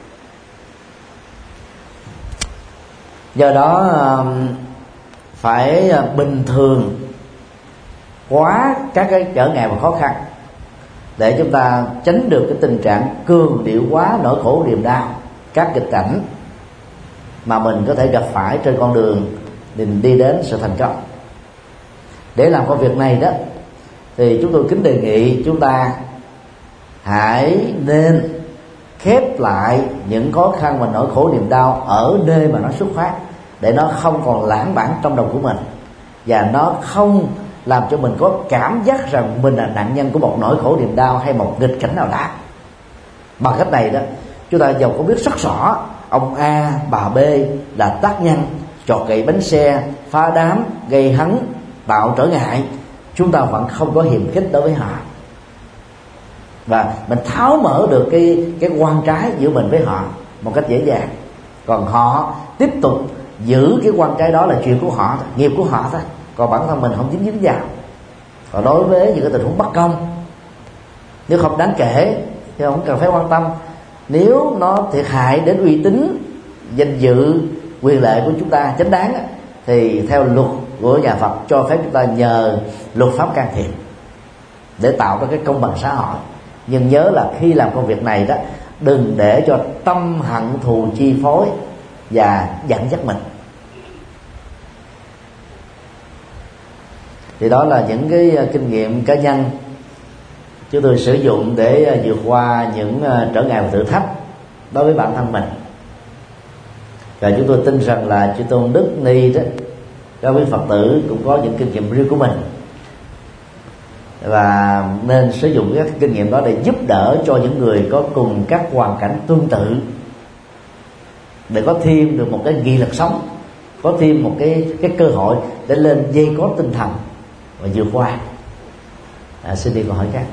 Do đó phải bình thường quá các cái trở ngại và khó khăn, để chúng ta tránh được cái tình trạng cường điệu quá nỗi khổ niềm đau, các nghịch cảnh mà mình có thể gặp phải trên con đường mình đi đến sự thành công. Để làm công việc này đó thì chúng tôi kính đề nghị chúng ta hãy nên khép lại những khó khăn và nỗi khổ niềm đau ở nơi mà nó xuất phát, để nó không còn lãng bản trong đầu của mình, và nó không làm cho mình có cảm giác rằng mình là nạn nhân của một nỗi khổ niềm đau hay một nghịch cảnh nào đó. Bằng cách này đó, chúng ta dầu có biết rất rõ ông A, bà B là tác nhân chọt gậy bánh xe, phá đám, gây hấn, tạo trở ngại, chúng ta vẫn không có hiềm khích đối với họ, và mình tháo mở được cái cái quan trái giữa mình với họ một cách dễ dàng. Còn họ tiếp tục giữ cái quan trái đó là chuyện của họ, nghiệp của họ thôi, còn bản thân mình không dính dính vào. Còn đối với những cái tình huống bất công, nếu không đáng kể thì không cần phải quan tâm. Nếu nó thiệt hại đến uy tín, danh dự, quyền lợi của chúng ta chính đáng, thì theo luật của nhà Phật cho phép chúng ta nhờ luật pháp can thiệp để tạo ra cái công bằng xã hội. Nhưng nhớ là khi làm công việc này đó, đừng để cho tâm hận thù chi phối và dẫn dắt mình. Thì đó là những cái kinh nghiệm cá nhân chúng tôi sử dụng để vượt qua những trở ngại và thử thách đối với bản thân mình. Và chúng tôi tin rằng là chư tôn Đức Ni đó, đối với Phật tử cũng có những kinh nghiệm riêng của mình, và nên sử dụng các kinh nghiệm đó để giúp đỡ cho những người có cùng các hoàn cảnh tương tự, để có thêm được một cái nghị lực sống, có thêm một cái cái cơ hội để lên dây có tinh thần và vượt qua. À, xin đi câu hỏi khác.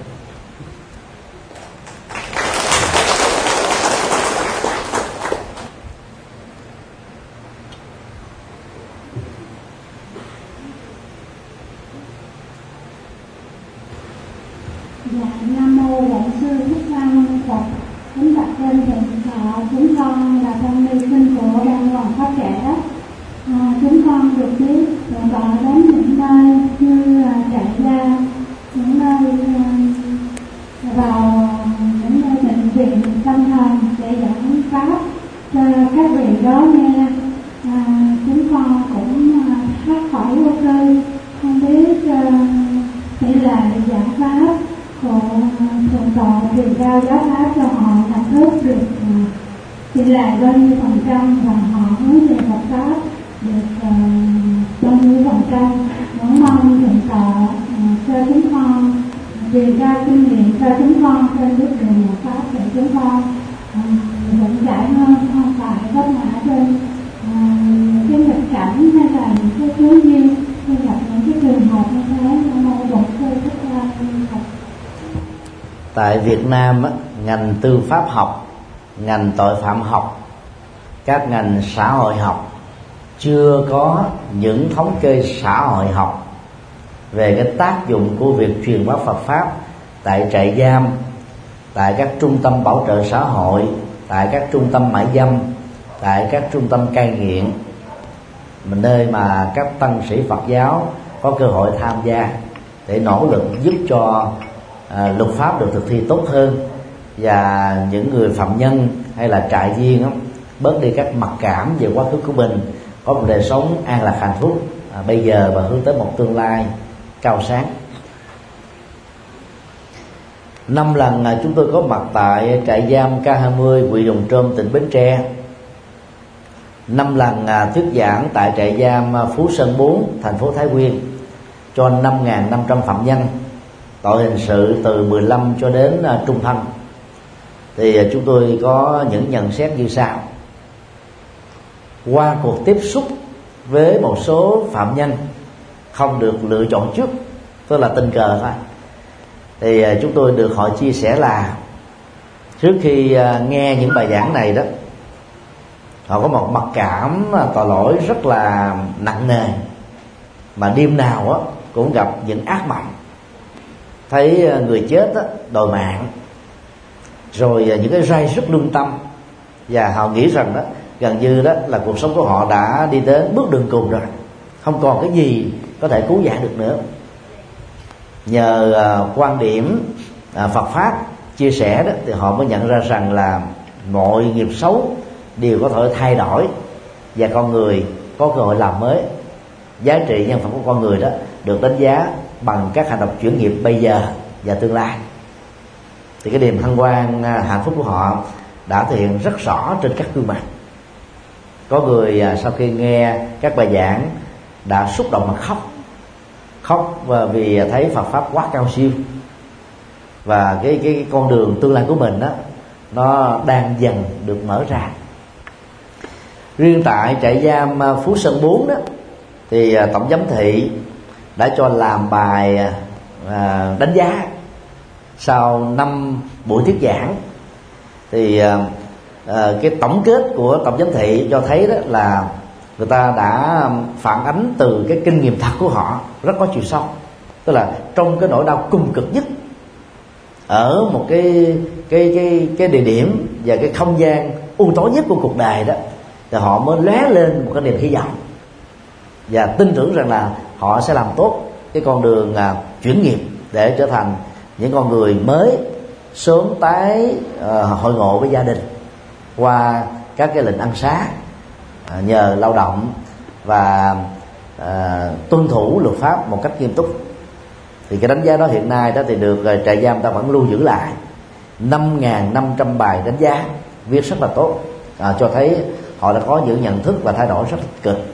Dạ, Nam mô Bổn Sư Thích Ca Mâu Ni Phật. Kính bạch trên thượng tọa, chúng con là con ni sinh của Đăng Hoàng Pháp Trẻ. À, chúng con được biết thượng tọa đến những nơi như là trại gia, những nơi uh, vào những nơi bệnh viện tâm thần để giảng pháp cho các vị đó nghe. À, chúng con cũng uh, thoát khỏi vô tư, không biết uh, tỷ lệ giảng pháp của thượng tọa truyền cao giáo pháp cho họ nhận thức được uh, tỷ lệ bao nhiêu phần trăm, và họ hướng về Phật pháp được uh, bao nhiêu phần trăm. Muốn mong thượng tọa uh, cho chúng con truyền cao kinh nghiệm cho chúng con trên bước đường pháp, để chúng con vững uh, chãi hơn, không phải vấp ngã trên uh, cái nghịch cảnh hay là những cái cứu duyên khi gặp những cái trường hợp như thế. Nam mô Bổn Sư Thích Ca Mâu Ni Phật. Tại Việt Nam á, ngành tư pháp học, ngành tội phạm học, các ngành xã hội học chưa có những thống kê xã hội học về cái tác dụng của việc truyền bá Phật pháp tại trại giam, tại các trung tâm bảo trợ xã hội, tại các trung tâm mại dâm, tại các trung tâm cai nghiện, nơi mà các tăng sĩ Phật giáo có cơ hội tham gia. để nỗ lực giúp cho à, luật pháp được thực thi tốt hơn, và những người phạm nhân hay là trại viên đó, bớt đi các mặc cảm về quá khứ của mình, có một đời sống an lạc hạnh phúc à, bây giờ và hướng tới một tương lai cao sáng. Năm lần à, chúng tôi có mặt tại trại giam K hai mươi huyện Đồng Trôm, tỉnh Bến Tre. Năm lần à, thuyết giảng tại trại giam Phú Sơn bốn, thành phố Thái Nguyên, cho năm nghìn năm trăm phạm nhân tội hình sự từ mười lăm cho đến à, trung thân. Thì à, chúng tôi có những nhận xét như sau. Qua cuộc tiếp xúc với một số phạm nhân không được lựa chọn trước, tức là tình cờ thôi, thì à, chúng tôi được họ chia sẻ là trước khi à, nghe những bài giảng này đó, họ có một mặc cảm tội lỗi rất là nặng nề, mà đêm nào á cũng gặp những ác mộng, thấy người chết á đòi mạng, rồi những cái ray rất lương tâm, và họ nghĩ rằng đó gần như đó là cuộc sống của họ đã đi đến bước đường cùng rồi, không còn cái gì có thể cứu vãn được nữa. Nhờ uh, quan điểm uh, Phật pháp chia sẻ đó, thì họ mới nhận ra rằng là mọi nghiệp xấu đều có thể thay đổi, và con người có cơ hội làm mới. Giá trị nhân phẩm của con người đó được đánh giá bằng các hành động chuyển nghiệp bây giờ và tương lai. Thì cái niềm hân hoan hạnh phúc của họ đã thể hiện rất rõ trên các gương mặt. Có người sau khi nghe các bài giảng đã xúc động mà khóc, khóc vì thấy Phật pháp quá cao siêu, và cái cái, cái con đường tương lai của mình đó nó đang dần được mở ra. Riêng tại trại giam Phú Sơn bốn đó, thì tổng giám thị đã cho làm bài à, đánh giá sau năm buổi thuyết giảng. Thì à, à, cái tổng kết của tổng giám thị cho thấy đó là người ta đã phản ánh từ cái kinh nghiệm thật của họ rất có chiều sâu. Tức là trong cái nỗi đau cùng cực nhất, ở một cái cái cái cái địa điểm và cái không gian u tối nhất của cuộc đời đó, thì họ mới lóe lên một cái niềm hy vọng và tin tưởng rằng là họ sẽ làm tốt cái con đường à, chuyển nghiệp để trở thành những con người mới, sớm tái à, hội ngộ với gia đình qua các cái lệnh ân xá, à, nhờ lao động và à, tuân thủ luật pháp một cách nghiêm túc. Thì cái đánh giá đó hiện nay đó thì được à, trại giam ta vẫn lưu giữ lại năm nghìn năm trăm bài đánh giá viết rất là tốt, à, cho thấy họ đã có những nhận thức và thay đổi rất tích cực.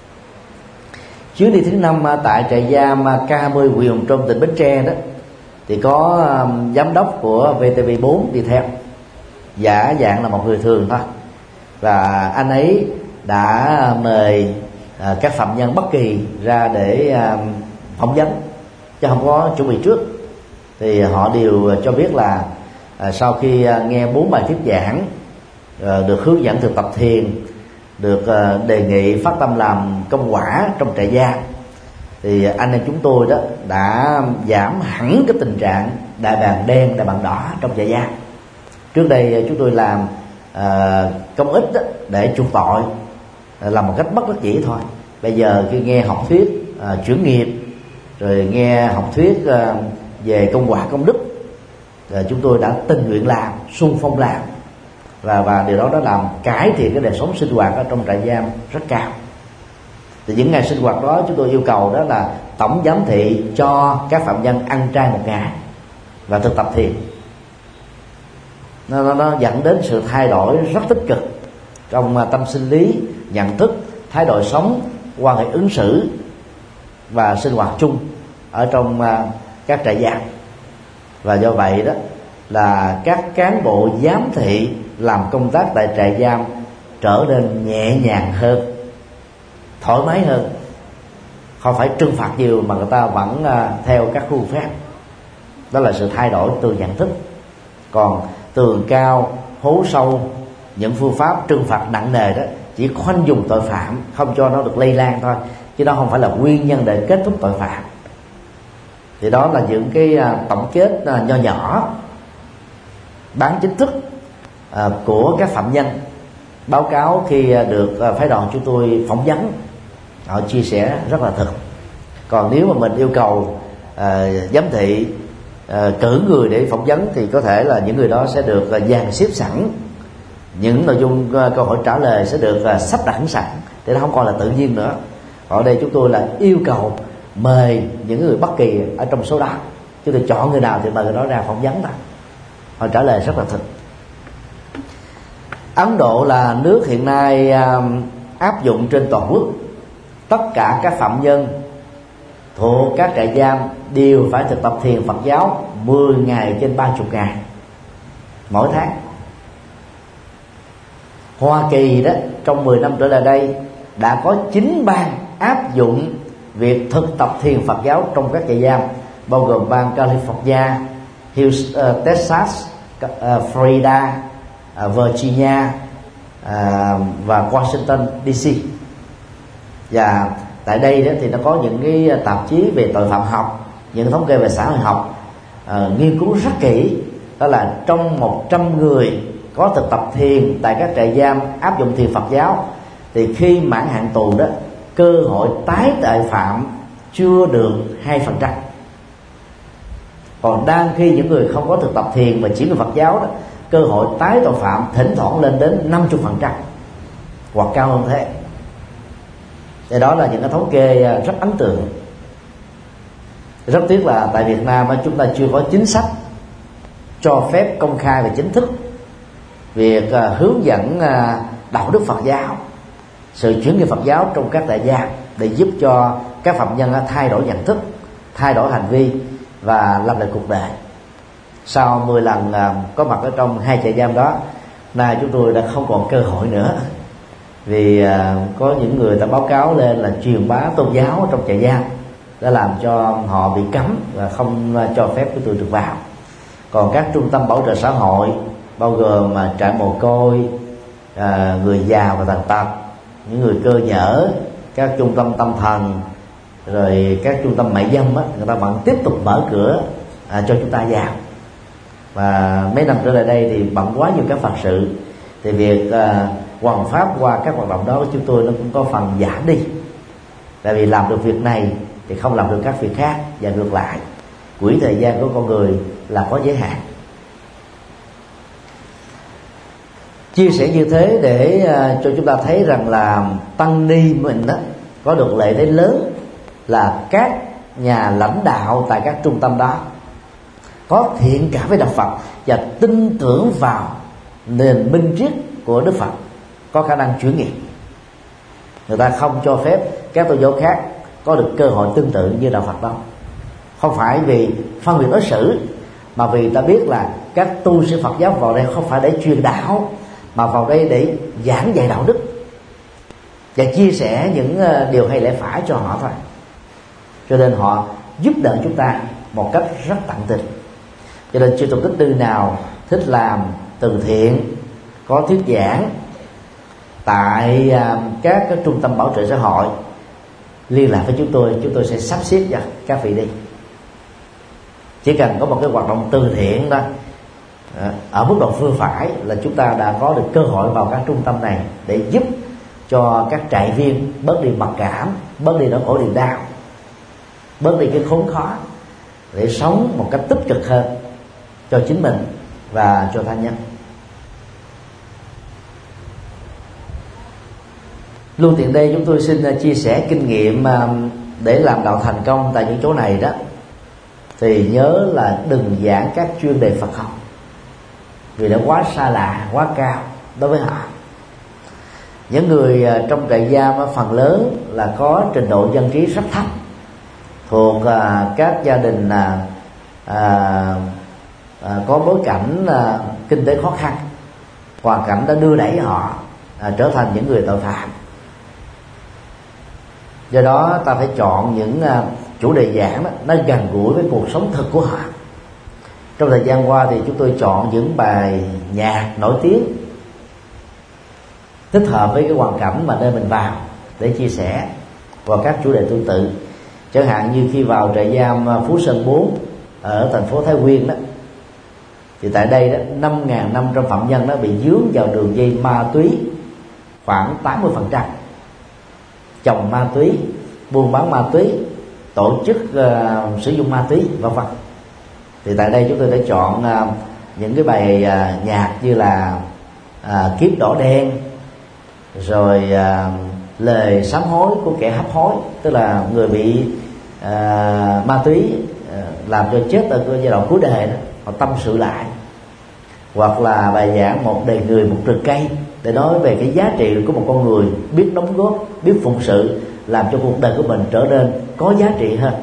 Chuyến đi thứ năm tại trại giam K hai mươi huyện Đồng Trôm, tỉnh Bến Tre đó, thì có um, giám đốc của vê tê vê bốn đi theo, giả dạng là một người thường thôi, và anh ấy đã mời uh, các phạm nhân bất kỳ ra để uh, phỏng vấn, chứ không có chuẩn bị trước. Thì họ đều cho biết là uh, sau khi uh, nghe bốn bài thuyết giảng, uh, được hướng dẫn thực tập thiền, được uh, đề nghị phát tâm làm công quả trong trại giam, thì anh em chúng tôi đó đã giảm hẳn cái tình trạng đại bàng đen, đại bàng đỏ trong trại giam. Trước đây chúng tôi làm uh, công ích đó, để chuộc tội, uh, làm một cách bất đắc dĩ thôi. Bây giờ khi nghe học thuyết uh, chuyển nghiệp, rồi nghe học thuyết uh, về công quả công đức, uh, chúng tôi đã tình nguyện làm, xung phong làm, và và điều đó đã làm cải thiện cái đời sống sinh hoạt ở trong trại giam rất cao. Thì những ngày sinh hoạt đó chúng tôi yêu cầu đó là tổng giám thị cho các phạm nhân ăn chay một ngày và thực tập thiền. Nó, nó, nó dẫn đến sự thay đổi rất tích cực trong tâm sinh lý, nhận thức, thái độ sống, quan hệ ứng xử và sinh hoạt chung ở trong các trại giam. Và do vậy đó là các cán bộ giám thị làm công tác tại trại giam trở nên nhẹ nhàng hơn, thoải mái hơn, không phải trừng phạt nhiều mà người ta vẫn uh, theo các khuôn phép. Đó là sự thay đổi từ nhận thức. Còn tường cao, hố sâu, những phương pháp trừng phạt nặng nề đó chỉ khoanh dùng tội phạm, không cho nó được lây lan thôi, chứ đó không phải là nguyên nhân để kết thúc tội phạm. Thì đó là những cái uh, tổng kết uh, nho nhỏ bán chính thức uh, của các phạm nhân báo cáo khi uh, được uh, phái đoàn chúng tôi phỏng vấn. Họ chia sẻ rất là thực. Còn nếu mà mình yêu cầu à, giám thị à, cử người để phỏng vấn, thì có thể là những người đó sẽ được à, dàn xếp sẵn, những nội dung à, câu hỏi trả lời sẽ được à, sắp đặt sẵn, để nó không còn là tự nhiên nữa. Ở đây chúng tôi là yêu cầu mời những người bất kỳ ở trong số đó, chúng tôi chọn người nào thì mời người đó ra phỏng vấn ta, họ trả lời rất là thực. Ấn Độ là nước hiện nay à, áp dụng trên toàn quốc, tất cả các phạm nhân thuộc các trại giam đều phải thực tập thiền Phật giáo mười ngày trên ba mươi ngày mỗi tháng. Hoa Kỳ đó trong mười năm trở lại đây đã có chín bang áp dụng việc thực tập thiền Phật giáo trong các trại giam, bao gồm bang California, Houston, uh, Texas, uh, Florida, uh, Virginia uh, và Washington đê xê. Và tại đây đó thì nó có những cái tạp chí về tội phạm học, những thống kê về xã hội học uh, nghiên cứu rất kỹ, đó là trong một trăm người có thực tập thiền tại các trại giam áp dụng thiền Phật giáo, thì khi mãn hạn tù đó, cơ hội tái tội phạm chưa được hai phần trăm. Còn đang khi những người không có thực tập thiền và chỉ người Phật giáo đó, cơ hội tái tội phạm thỉnh thoảng lên đến năm mươi phần trăm hoặc cao hơn thế. Thì đó là những cái thống kê rất ấn tượng. Rất tiếc là tại Việt Nam chúng ta chưa có chính sách cho phép công khai và chính thức việc hướng dẫn đạo đức Phật giáo, sự chuyển nghiệp Phật giáo trong các trại giam, để giúp cho các phạm nhân thay đổi nhận thức, thay đổi hành vi và làm lại cuộc đời. Sau mười lần có mặt ở trong hai trại giam đó, nay chúng tôi đã không còn cơ hội nữa, vì có những người ta báo cáo lên là truyền bá tôn giáo trong trại giam đã làm cho họ bị cấm và không cho phép chúng tôi được vào. Còn các trung tâm bảo trợ xã hội bao gồm trại mồ côi, người già và tàn tật, những người cơ nhở, các trung tâm tâm thần, rồi các trung tâm mại dâm á, người ta vẫn tiếp tục mở cửa à, cho chúng ta vào. Và mấy năm trở lại đây thì bận quá nhiều các phật sự, thì việc à, hoằng pháp qua các hoạt động đó của chúng tôi nó cũng có phần giảm đi. Tại vì làm được việc này thì không làm được các việc khác, và ngược lại, quỹ thời gian của con người là có giới hạn. Chia sẻ như thế để uh, cho chúng ta thấy rằng là tăng ni mình đó có được lợi thế lớn là các nhà lãnh đạo tại các trung tâm đó có thiện cảm với đạo Phật và tin tưởng vào nền minh triết của Đức Phật, có khả năng chuyển nghiệp. Người ta không cho phép các tôn giáo khác có được cơ hội tương tự như đạo Phật đâu. Không phải vì phân biệt đối xử, mà vì ta biết là các tu sĩ Phật giáo vào đây không phải để truyền đạo, mà vào đây để giảng dạy đạo đức và chia sẻ những điều hay lẽ phải cho họ thôi. Cho nên họ giúp đỡ chúng ta một cách rất tận tình. Cho nên chư Tôn Tích Tư nào thích làm từ thiện, có thuyết giảng tại các cái trung tâm bảo trợ xã hội, liên lạc với chúng tôi, chúng tôi sẽ sắp xếp cho các vị đi. Chỉ cần có một cái hoạt động từ thiện đó ở mức độ vừa phải là chúng ta đã có được cơ hội vào các trung tâm này để giúp cho các trại viên bớt đi mặc cảm, bớt đi nỗi khổ niềm đau, bớt đi cái khốn khó, để sống một cách tích cực hơn cho chính mình và cho tha nhân. Luôn tiện đây chúng tôi xin chia sẻ kinh nghiệm để làm đạo thành công tại những chỗ này đó, thì nhớ là đừng giảng các chuyên đề Phật học, vì nó quá xa lạ, quá cao đối với họ. Những người trong trại giam phần lớn là có trình độ dân trí rất thấp, thuộc các gia đình à, à, có bối cảnh à, kinh tế khó khăn, hoàn cảnh đã đưa đẩy họ à, trở thành những người tội phạm. Do đó ta phải chọn những à, chủ đề giảng đó, nó gần gũi với cuộc sống thực của họ. Trong thời gian qua thì chúng tôi chọn những bài nhạc nổi tiếng thích hợp với cái hoàn cảnh mà nơi mình vào để chia sẻ vào các chủ đề tương tự. Chẳng hạn như khi vào trại giam Phú Sơn bốn ở thành phố Thái Nguyên đó, thì tại đây đó năm nghìn năm trăm phạm nhân đó bị dướng vào đường dây ma túy khoảng tám mươi phần trăm, trồng ma túy, buôn bán ma túy, tổ chức uh, sử dụng ma túy vân vân. Thì tại đây chúng tôi đã chọn uh, những cái bài uh, nhạc như là uh, Kiếp đỏ đen, rồi uh, lời sám hối của kẻ hấp hối, tức là người bị uh, ma túy uh, làm cho chết ở giai đoạn cuối đời đó, họ tâm sự lại. Hoặc là bài giảng Một đời người một rừng cây, để nói về cái giá trị của một con người biết đóng góp, biết phụng sự, làm cho cuộc đời của mình trở nên có giá trị hơn.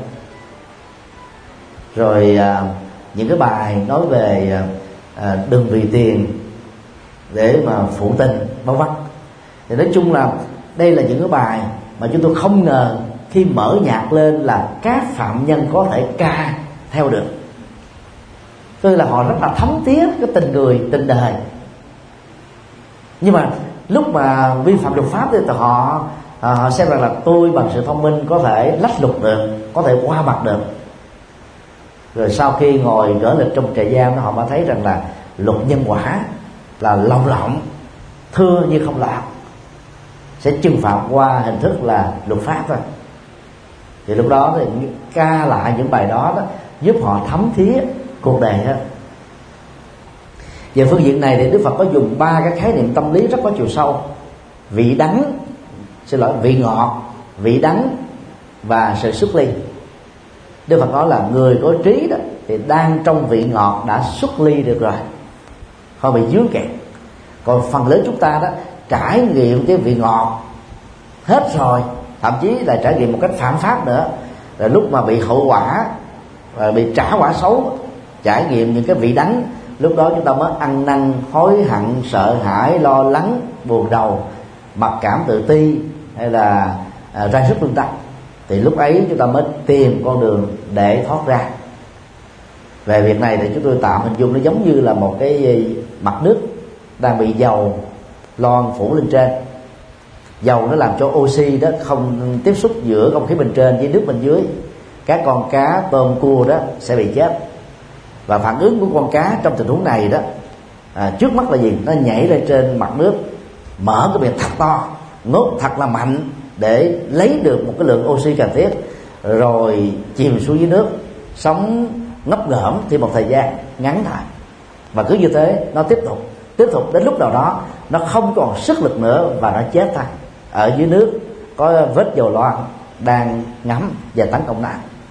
Rồi à, những cái bài nói về à, đừng vì tiền để mà phụ tình vân vân. Thì nói chung là đây là những cái bài mà chúng tôi không ngờ khi mở nhạc lên là các phạm nhân có thể ca theo được. Tức là họ rất là thấm thía cái tình người, tình đời. Nhưng mà lúc mà vi phạm luật pháp thì họ à, họ xem rằng là tôi bằng sự thông minh có thể lách luật được, có thể qua mặt được. Rồi sau khi ngồi gỡ lịch trong trại giam, họ mới thấy rằng là luật nhân quả là lồng lộng, thưa như không lọt, sẽ trừng phạt qua hình thức là luật pháp thôi. Thì lúc đó thì ca lại những bài đó, đó giúp họ thấm thía cuộc đời hơn. Về phương diện này thì Đức Phật có dùng ba cái khái niệm tâm lý rất có chiều sâu: vị đắng, xin lỗi, vị ngọt, vị đắng và sự xuất ly. Đức Phật nói là người có trí đó thì đang trong vị ngọt đã xuất ly được rồi, không bị dướng kẹt. Còn phần lớn chúng ta đó trải nghiệm cái vị ngọt hết rồi, thậm chí là trải nghiệm một cách phạm pháp nữa, rồi lúc mà bị hậu quả và bị trả quả xấu, trải nghiệm những cái vị đắng, lúc đó chúng ta mới ăn năn, hối hận, sợ hãi, lo lắng, buồn rầu, mặc cảm, tự ti, hay là à, ra sức lương tâm. Thì lúc ấy chúng ta mới tìm con đường để thoát ra. Về việc này thì chúng tôi tạm hình dung nó giống như là một cái mặt nước đang bị dầu loang phủ lên trên. Dầu nó làm cho oxy đó không tiếp xúc giữa không khí bên trên với nước bên dưới. Các con cá, tôm, cua đó sẽ bị chết. Và phản ứng của con cá trong tình huống này đó, à, trước mắt là gì? Nó nhảy lên trên mặt nước, mở cái miệng thật to, ngốt thật là mạnh để lấy được một cái lượng oxy cần thiết, rồi chìm xuống dưới nước, sống ngấp nghỡm thì một thời gian ngắn thôi. Và cứ như thế nó tiếp tục tiếp tục đến lúc nào đó nó không còn sức lực nữa và nó chết thôi. Ở dưới nước có vết dầu loang đang ngắm và tấn công nó.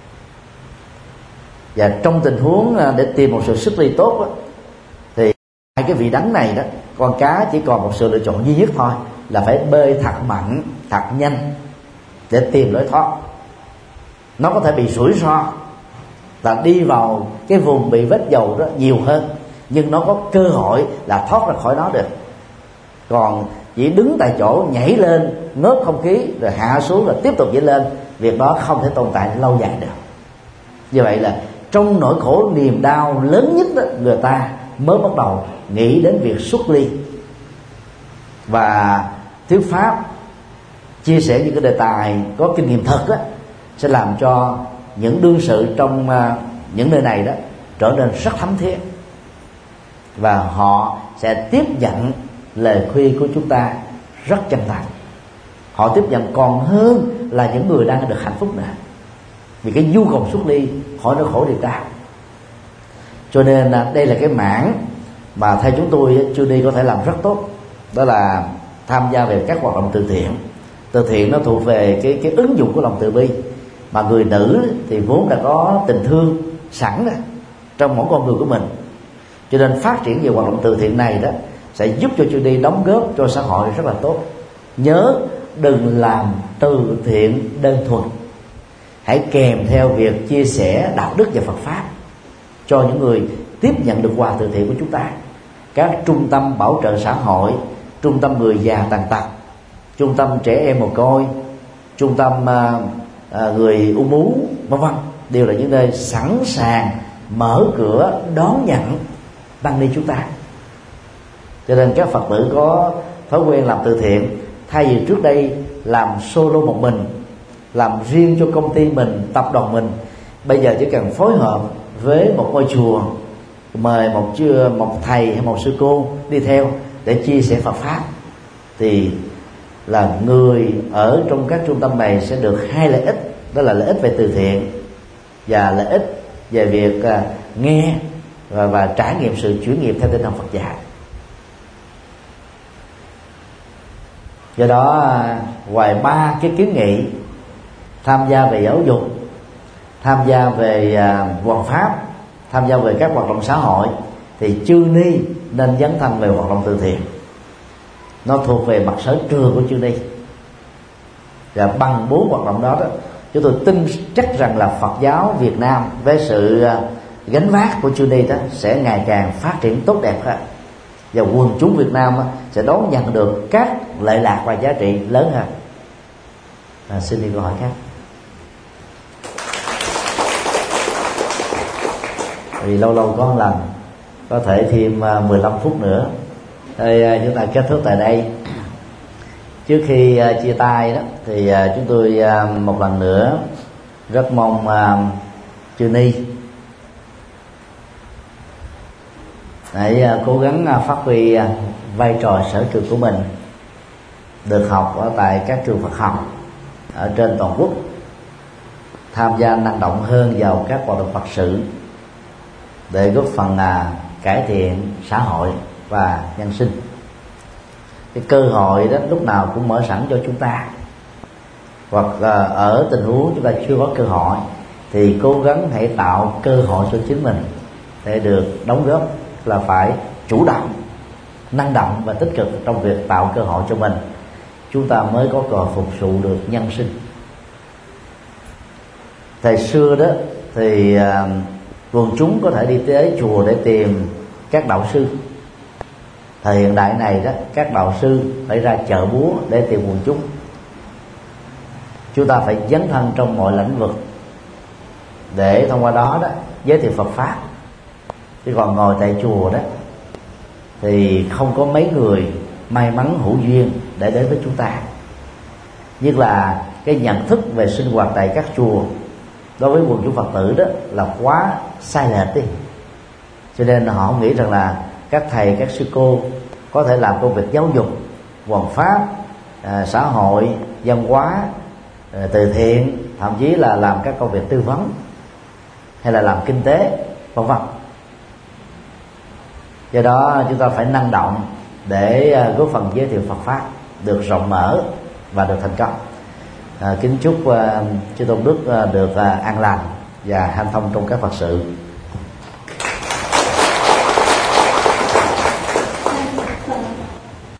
Và trong tình huống để tìm một sự xuất ly tốt đó, thì hai cái vị đắng này đó, con cá chỉ còn một sự lựa chọn duy nhất thôi, là phải bơi thật mạnh, thật nhanh để tìm lối thoát. Nó có thể bị rủi ro là đi vào cái vùng bị vết dầu đó nhiều hơn, nhưng nó có cơ hội là thoát ra khỏi nó được. Còn chỉ đứng tại chỗ, nhảy lên, ngớt không khí rồi hạ xuống rồi tiếp tục nhảy lên, việc đó không thể tồn tại lâu dài được. Như vậy là trong nỗi khổ niềm đau lớn nhất đó, người ta mới bắt đầu nghĩ đến việc xuất ly. Và thuyết pháp chia sẻ những cái đề tài có kinh nghiệm thật đó, sẽ làm cho những đương sự trong uh, những nơi này đó trở nên rất thấm thía, và họ sẽ tiếp nhận lời khuyên của chúng ta rất chân thành. Họ tiếp nhận còn hơn là những người đang được hạnh phúc nữa, vì cái nhu cầu xuất ly khỏi nỗi khổ niềm đau. Cho nên đây là cái mảng mà theo chúng tôi chưa đi có thể làm rất tốt, đó là tham gia về các hoạt động từ thiện. Từ thiện nó thuộc về cái cái ứng dụng của lòng từ bi, mà người nữ thì vốn đã có tình thương sẵn rồi trong mỗi con người của mình, cho nên phát triển về hoạt động từ thiện này đó sẽ giúp cho Judy đóng góp cho xã hội rất là tốt. Nhớ đừng làm từ thiện đơn thuần, hãy kèm theo việc chia sẻ đạo đức và Phật pháp cho những người tiếp nhận được quà từ thiện của chúng ta. Các trung tâm bảo trợ xã hội, trung tâm người già tàn tật, trung tâm trẻ em mồ côi, trung tâm uh, uh, người ung bướu vân vân, đều là những nơi sẵn sàng mở cửa đón nhận tăng ni chúng ta. Cho nên các Phật tử có thói quen làm từ thiện, thay vì trước đây làm solo một mình, làm riêng cho công ty mình, tập đoàn mình, bây giờ chỉ cần phối hợp với một ngôi chùa, mời một chưa một thầy hay một sư cô đi theo để chia sẻ Phật pháp, thì là người ở trong các trung tâm này sẽ được hai lợi ích. đó là lợi ích về từ thiện và lợi ích về việc uh, nghe và, và trải nghiệm sự chuyển nghiệp theo tinh thần Phật dạy. Do đó ngoài ba cái kiến nghị tham gia về giáo dục, tham gia về uh, hoàn pháp, tham gia về các hoạt động xã hội, thì chư ni nên dấn thân về hoạt động từ thiện. Nó thuộc về mặt sở trường của chư ni, và bằng bốn hoạt động đó, đó chúng tôi tin chắc rằng là Phật giáo Việt Nam với sự gánh vác của chư ni đó sẽ ngày càng phát triển tốt đẹp hơn, và quần chúng Việt Nam sẽ đón nhận được các lệ lạc và giá trị lớn hơn. À, xin đi câu hỏi khác. Vì lâu lâu có một lần, có thể thêm mười lăm phút nữa. Thì chúng ta kết thúc tại đây. Trước khi chia tay đó thì chúng tôi một lần nữa rất mong chư ni hãy cố gắng phát huy vai trò sở trường của mình được học ở tại các trường Phật học ở trên toàn quốc, tham gia năng động hơn vào các hoạt động Phật sự để góp phần cải thiện xã hội và nhân sinh. Cái cơ hội đó lúc nào cũng mở sẵn cho chúng ta, hoặc ở tình huống chúng ta chưa có cơ hội thì cố gắng hãy tạo cơ hội cho chính mình để được đóng góp, là phải chủ động, năng động và tích cực trong việc tạo cơ hội cho mình, chúng ta mới có cơ hội phục vụ được nhân sinh. Thời xưa đó thì uh, quần chúng có thể đi tới chùa để tìm các đạo sư. Thời hiện đại này đó, các đạo sư phải ra chợ búa để tìm quần chúng. Chúng ta phải dấn thân trong mọi lĩnh vực để thông qua đó đó giới thiệu Phật pháp. Chứ còn ngồi tại chùa đó thì không có mấy người may mắn hữu duyên để đến với chúng ta. Nhất là cái nhận thức về sinh hoạt tại các chùa đối với quần chúng Phật tử đó là quá sai lệch đi. Cho nên họ không nghĩ rằng là các thầy, các sư cô có thể làm công việc giáo dục, hoàn pháp, à, xã hội, văn hóa, à, từ thiện, thậm chí là làm các công việc tư vấn hay là làm kinh tế, vân vân. Do đó chúng ta phải năng động để góp phần giới thiệu Phật pháp được rộng mở và được thành công. À, kính chúc uh, chư tôn đức uh, được uh, an lành và hanh thông trong các Phật sự.